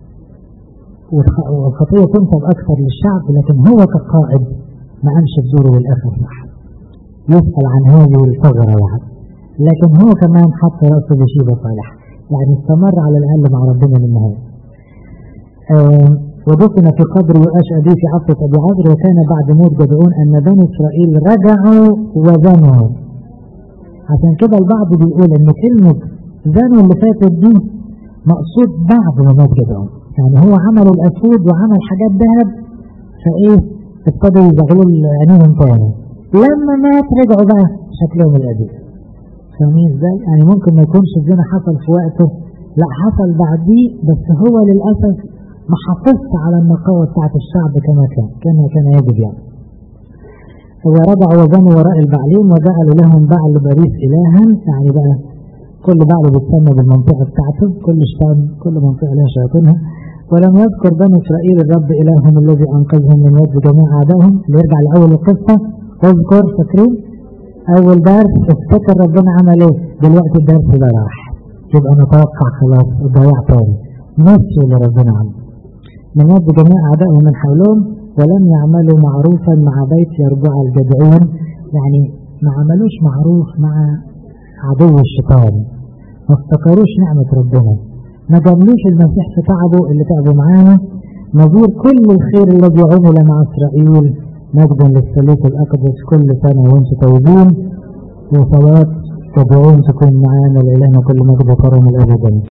والخطية تنسب أكثر للشعب، لكن هو كقائد ما قامش بدوره للأسف معه. يسأل عن هذه الثغرة يعني، لكن هو كمان حط رأسه بشيبة صالحة، يعني استمر على الأقل مع ربنا للنهاية. آه ودفن في قبر يؤاش أبيه في عصر أبي عذر. وكان بعد موت جدعون أن بني إسرائيل رجعوا وزنوا. عشان كده البعض بيقول أن كلمة زنوا اللي فاتت دي مقصود بعد ما موت جدعون، يعني هو عمل الأسود وعمل حاجات ذهب، فإيه ابتدوا يزغلوا عينيهم تاني، لما مات رجعوا بقى شكلهم القديم. فاهمين ازاي؟ يعني ممكن ما يكونش الزنا حصل في وقته، لا حصل بعديه، بس هو للأسف ما حافظش على النقاوة بتاعت الشعب كما كان كما كان يجب. يعني ورجعوا وزنوا وراء البعلين وجعلوا لهم بعل باريس إلها، يعني بقى كل بعل بيتسمى بالمنطقة بتاعته، كل شيطان كل منطقة لها شياطينها. ولم يذكر بني إسرائيل الرب إلههم الذي أنقذهم من يد جميع أعدائهم. نرجع لأول القصة، اذكر فاكرين أول درس، افتكر ربنا عمل إيه. دلوقتي الدرس ده راح، يبقى نتوقع خلاص الضياع تاني، نفسه اللي ربنا عمله من يد جميع أعدائهم من حولهم. ولم يعملوا معروفا مع بيت يرجع الجدعون، يعني ما عملوش معروف مع عدو الشيطان، ما افتكروش نعمة ربنا، ما جملوش المسيح في تعبه اللي تعبوا معانا. نظير كل الخير الذي عمل مع إسرائيل، مجدا للثالوث الأقدس كل سنة وانتم طيبين، وصلاة تدعون تكون معانا لإلهنا كل مجد وكرم الأبد.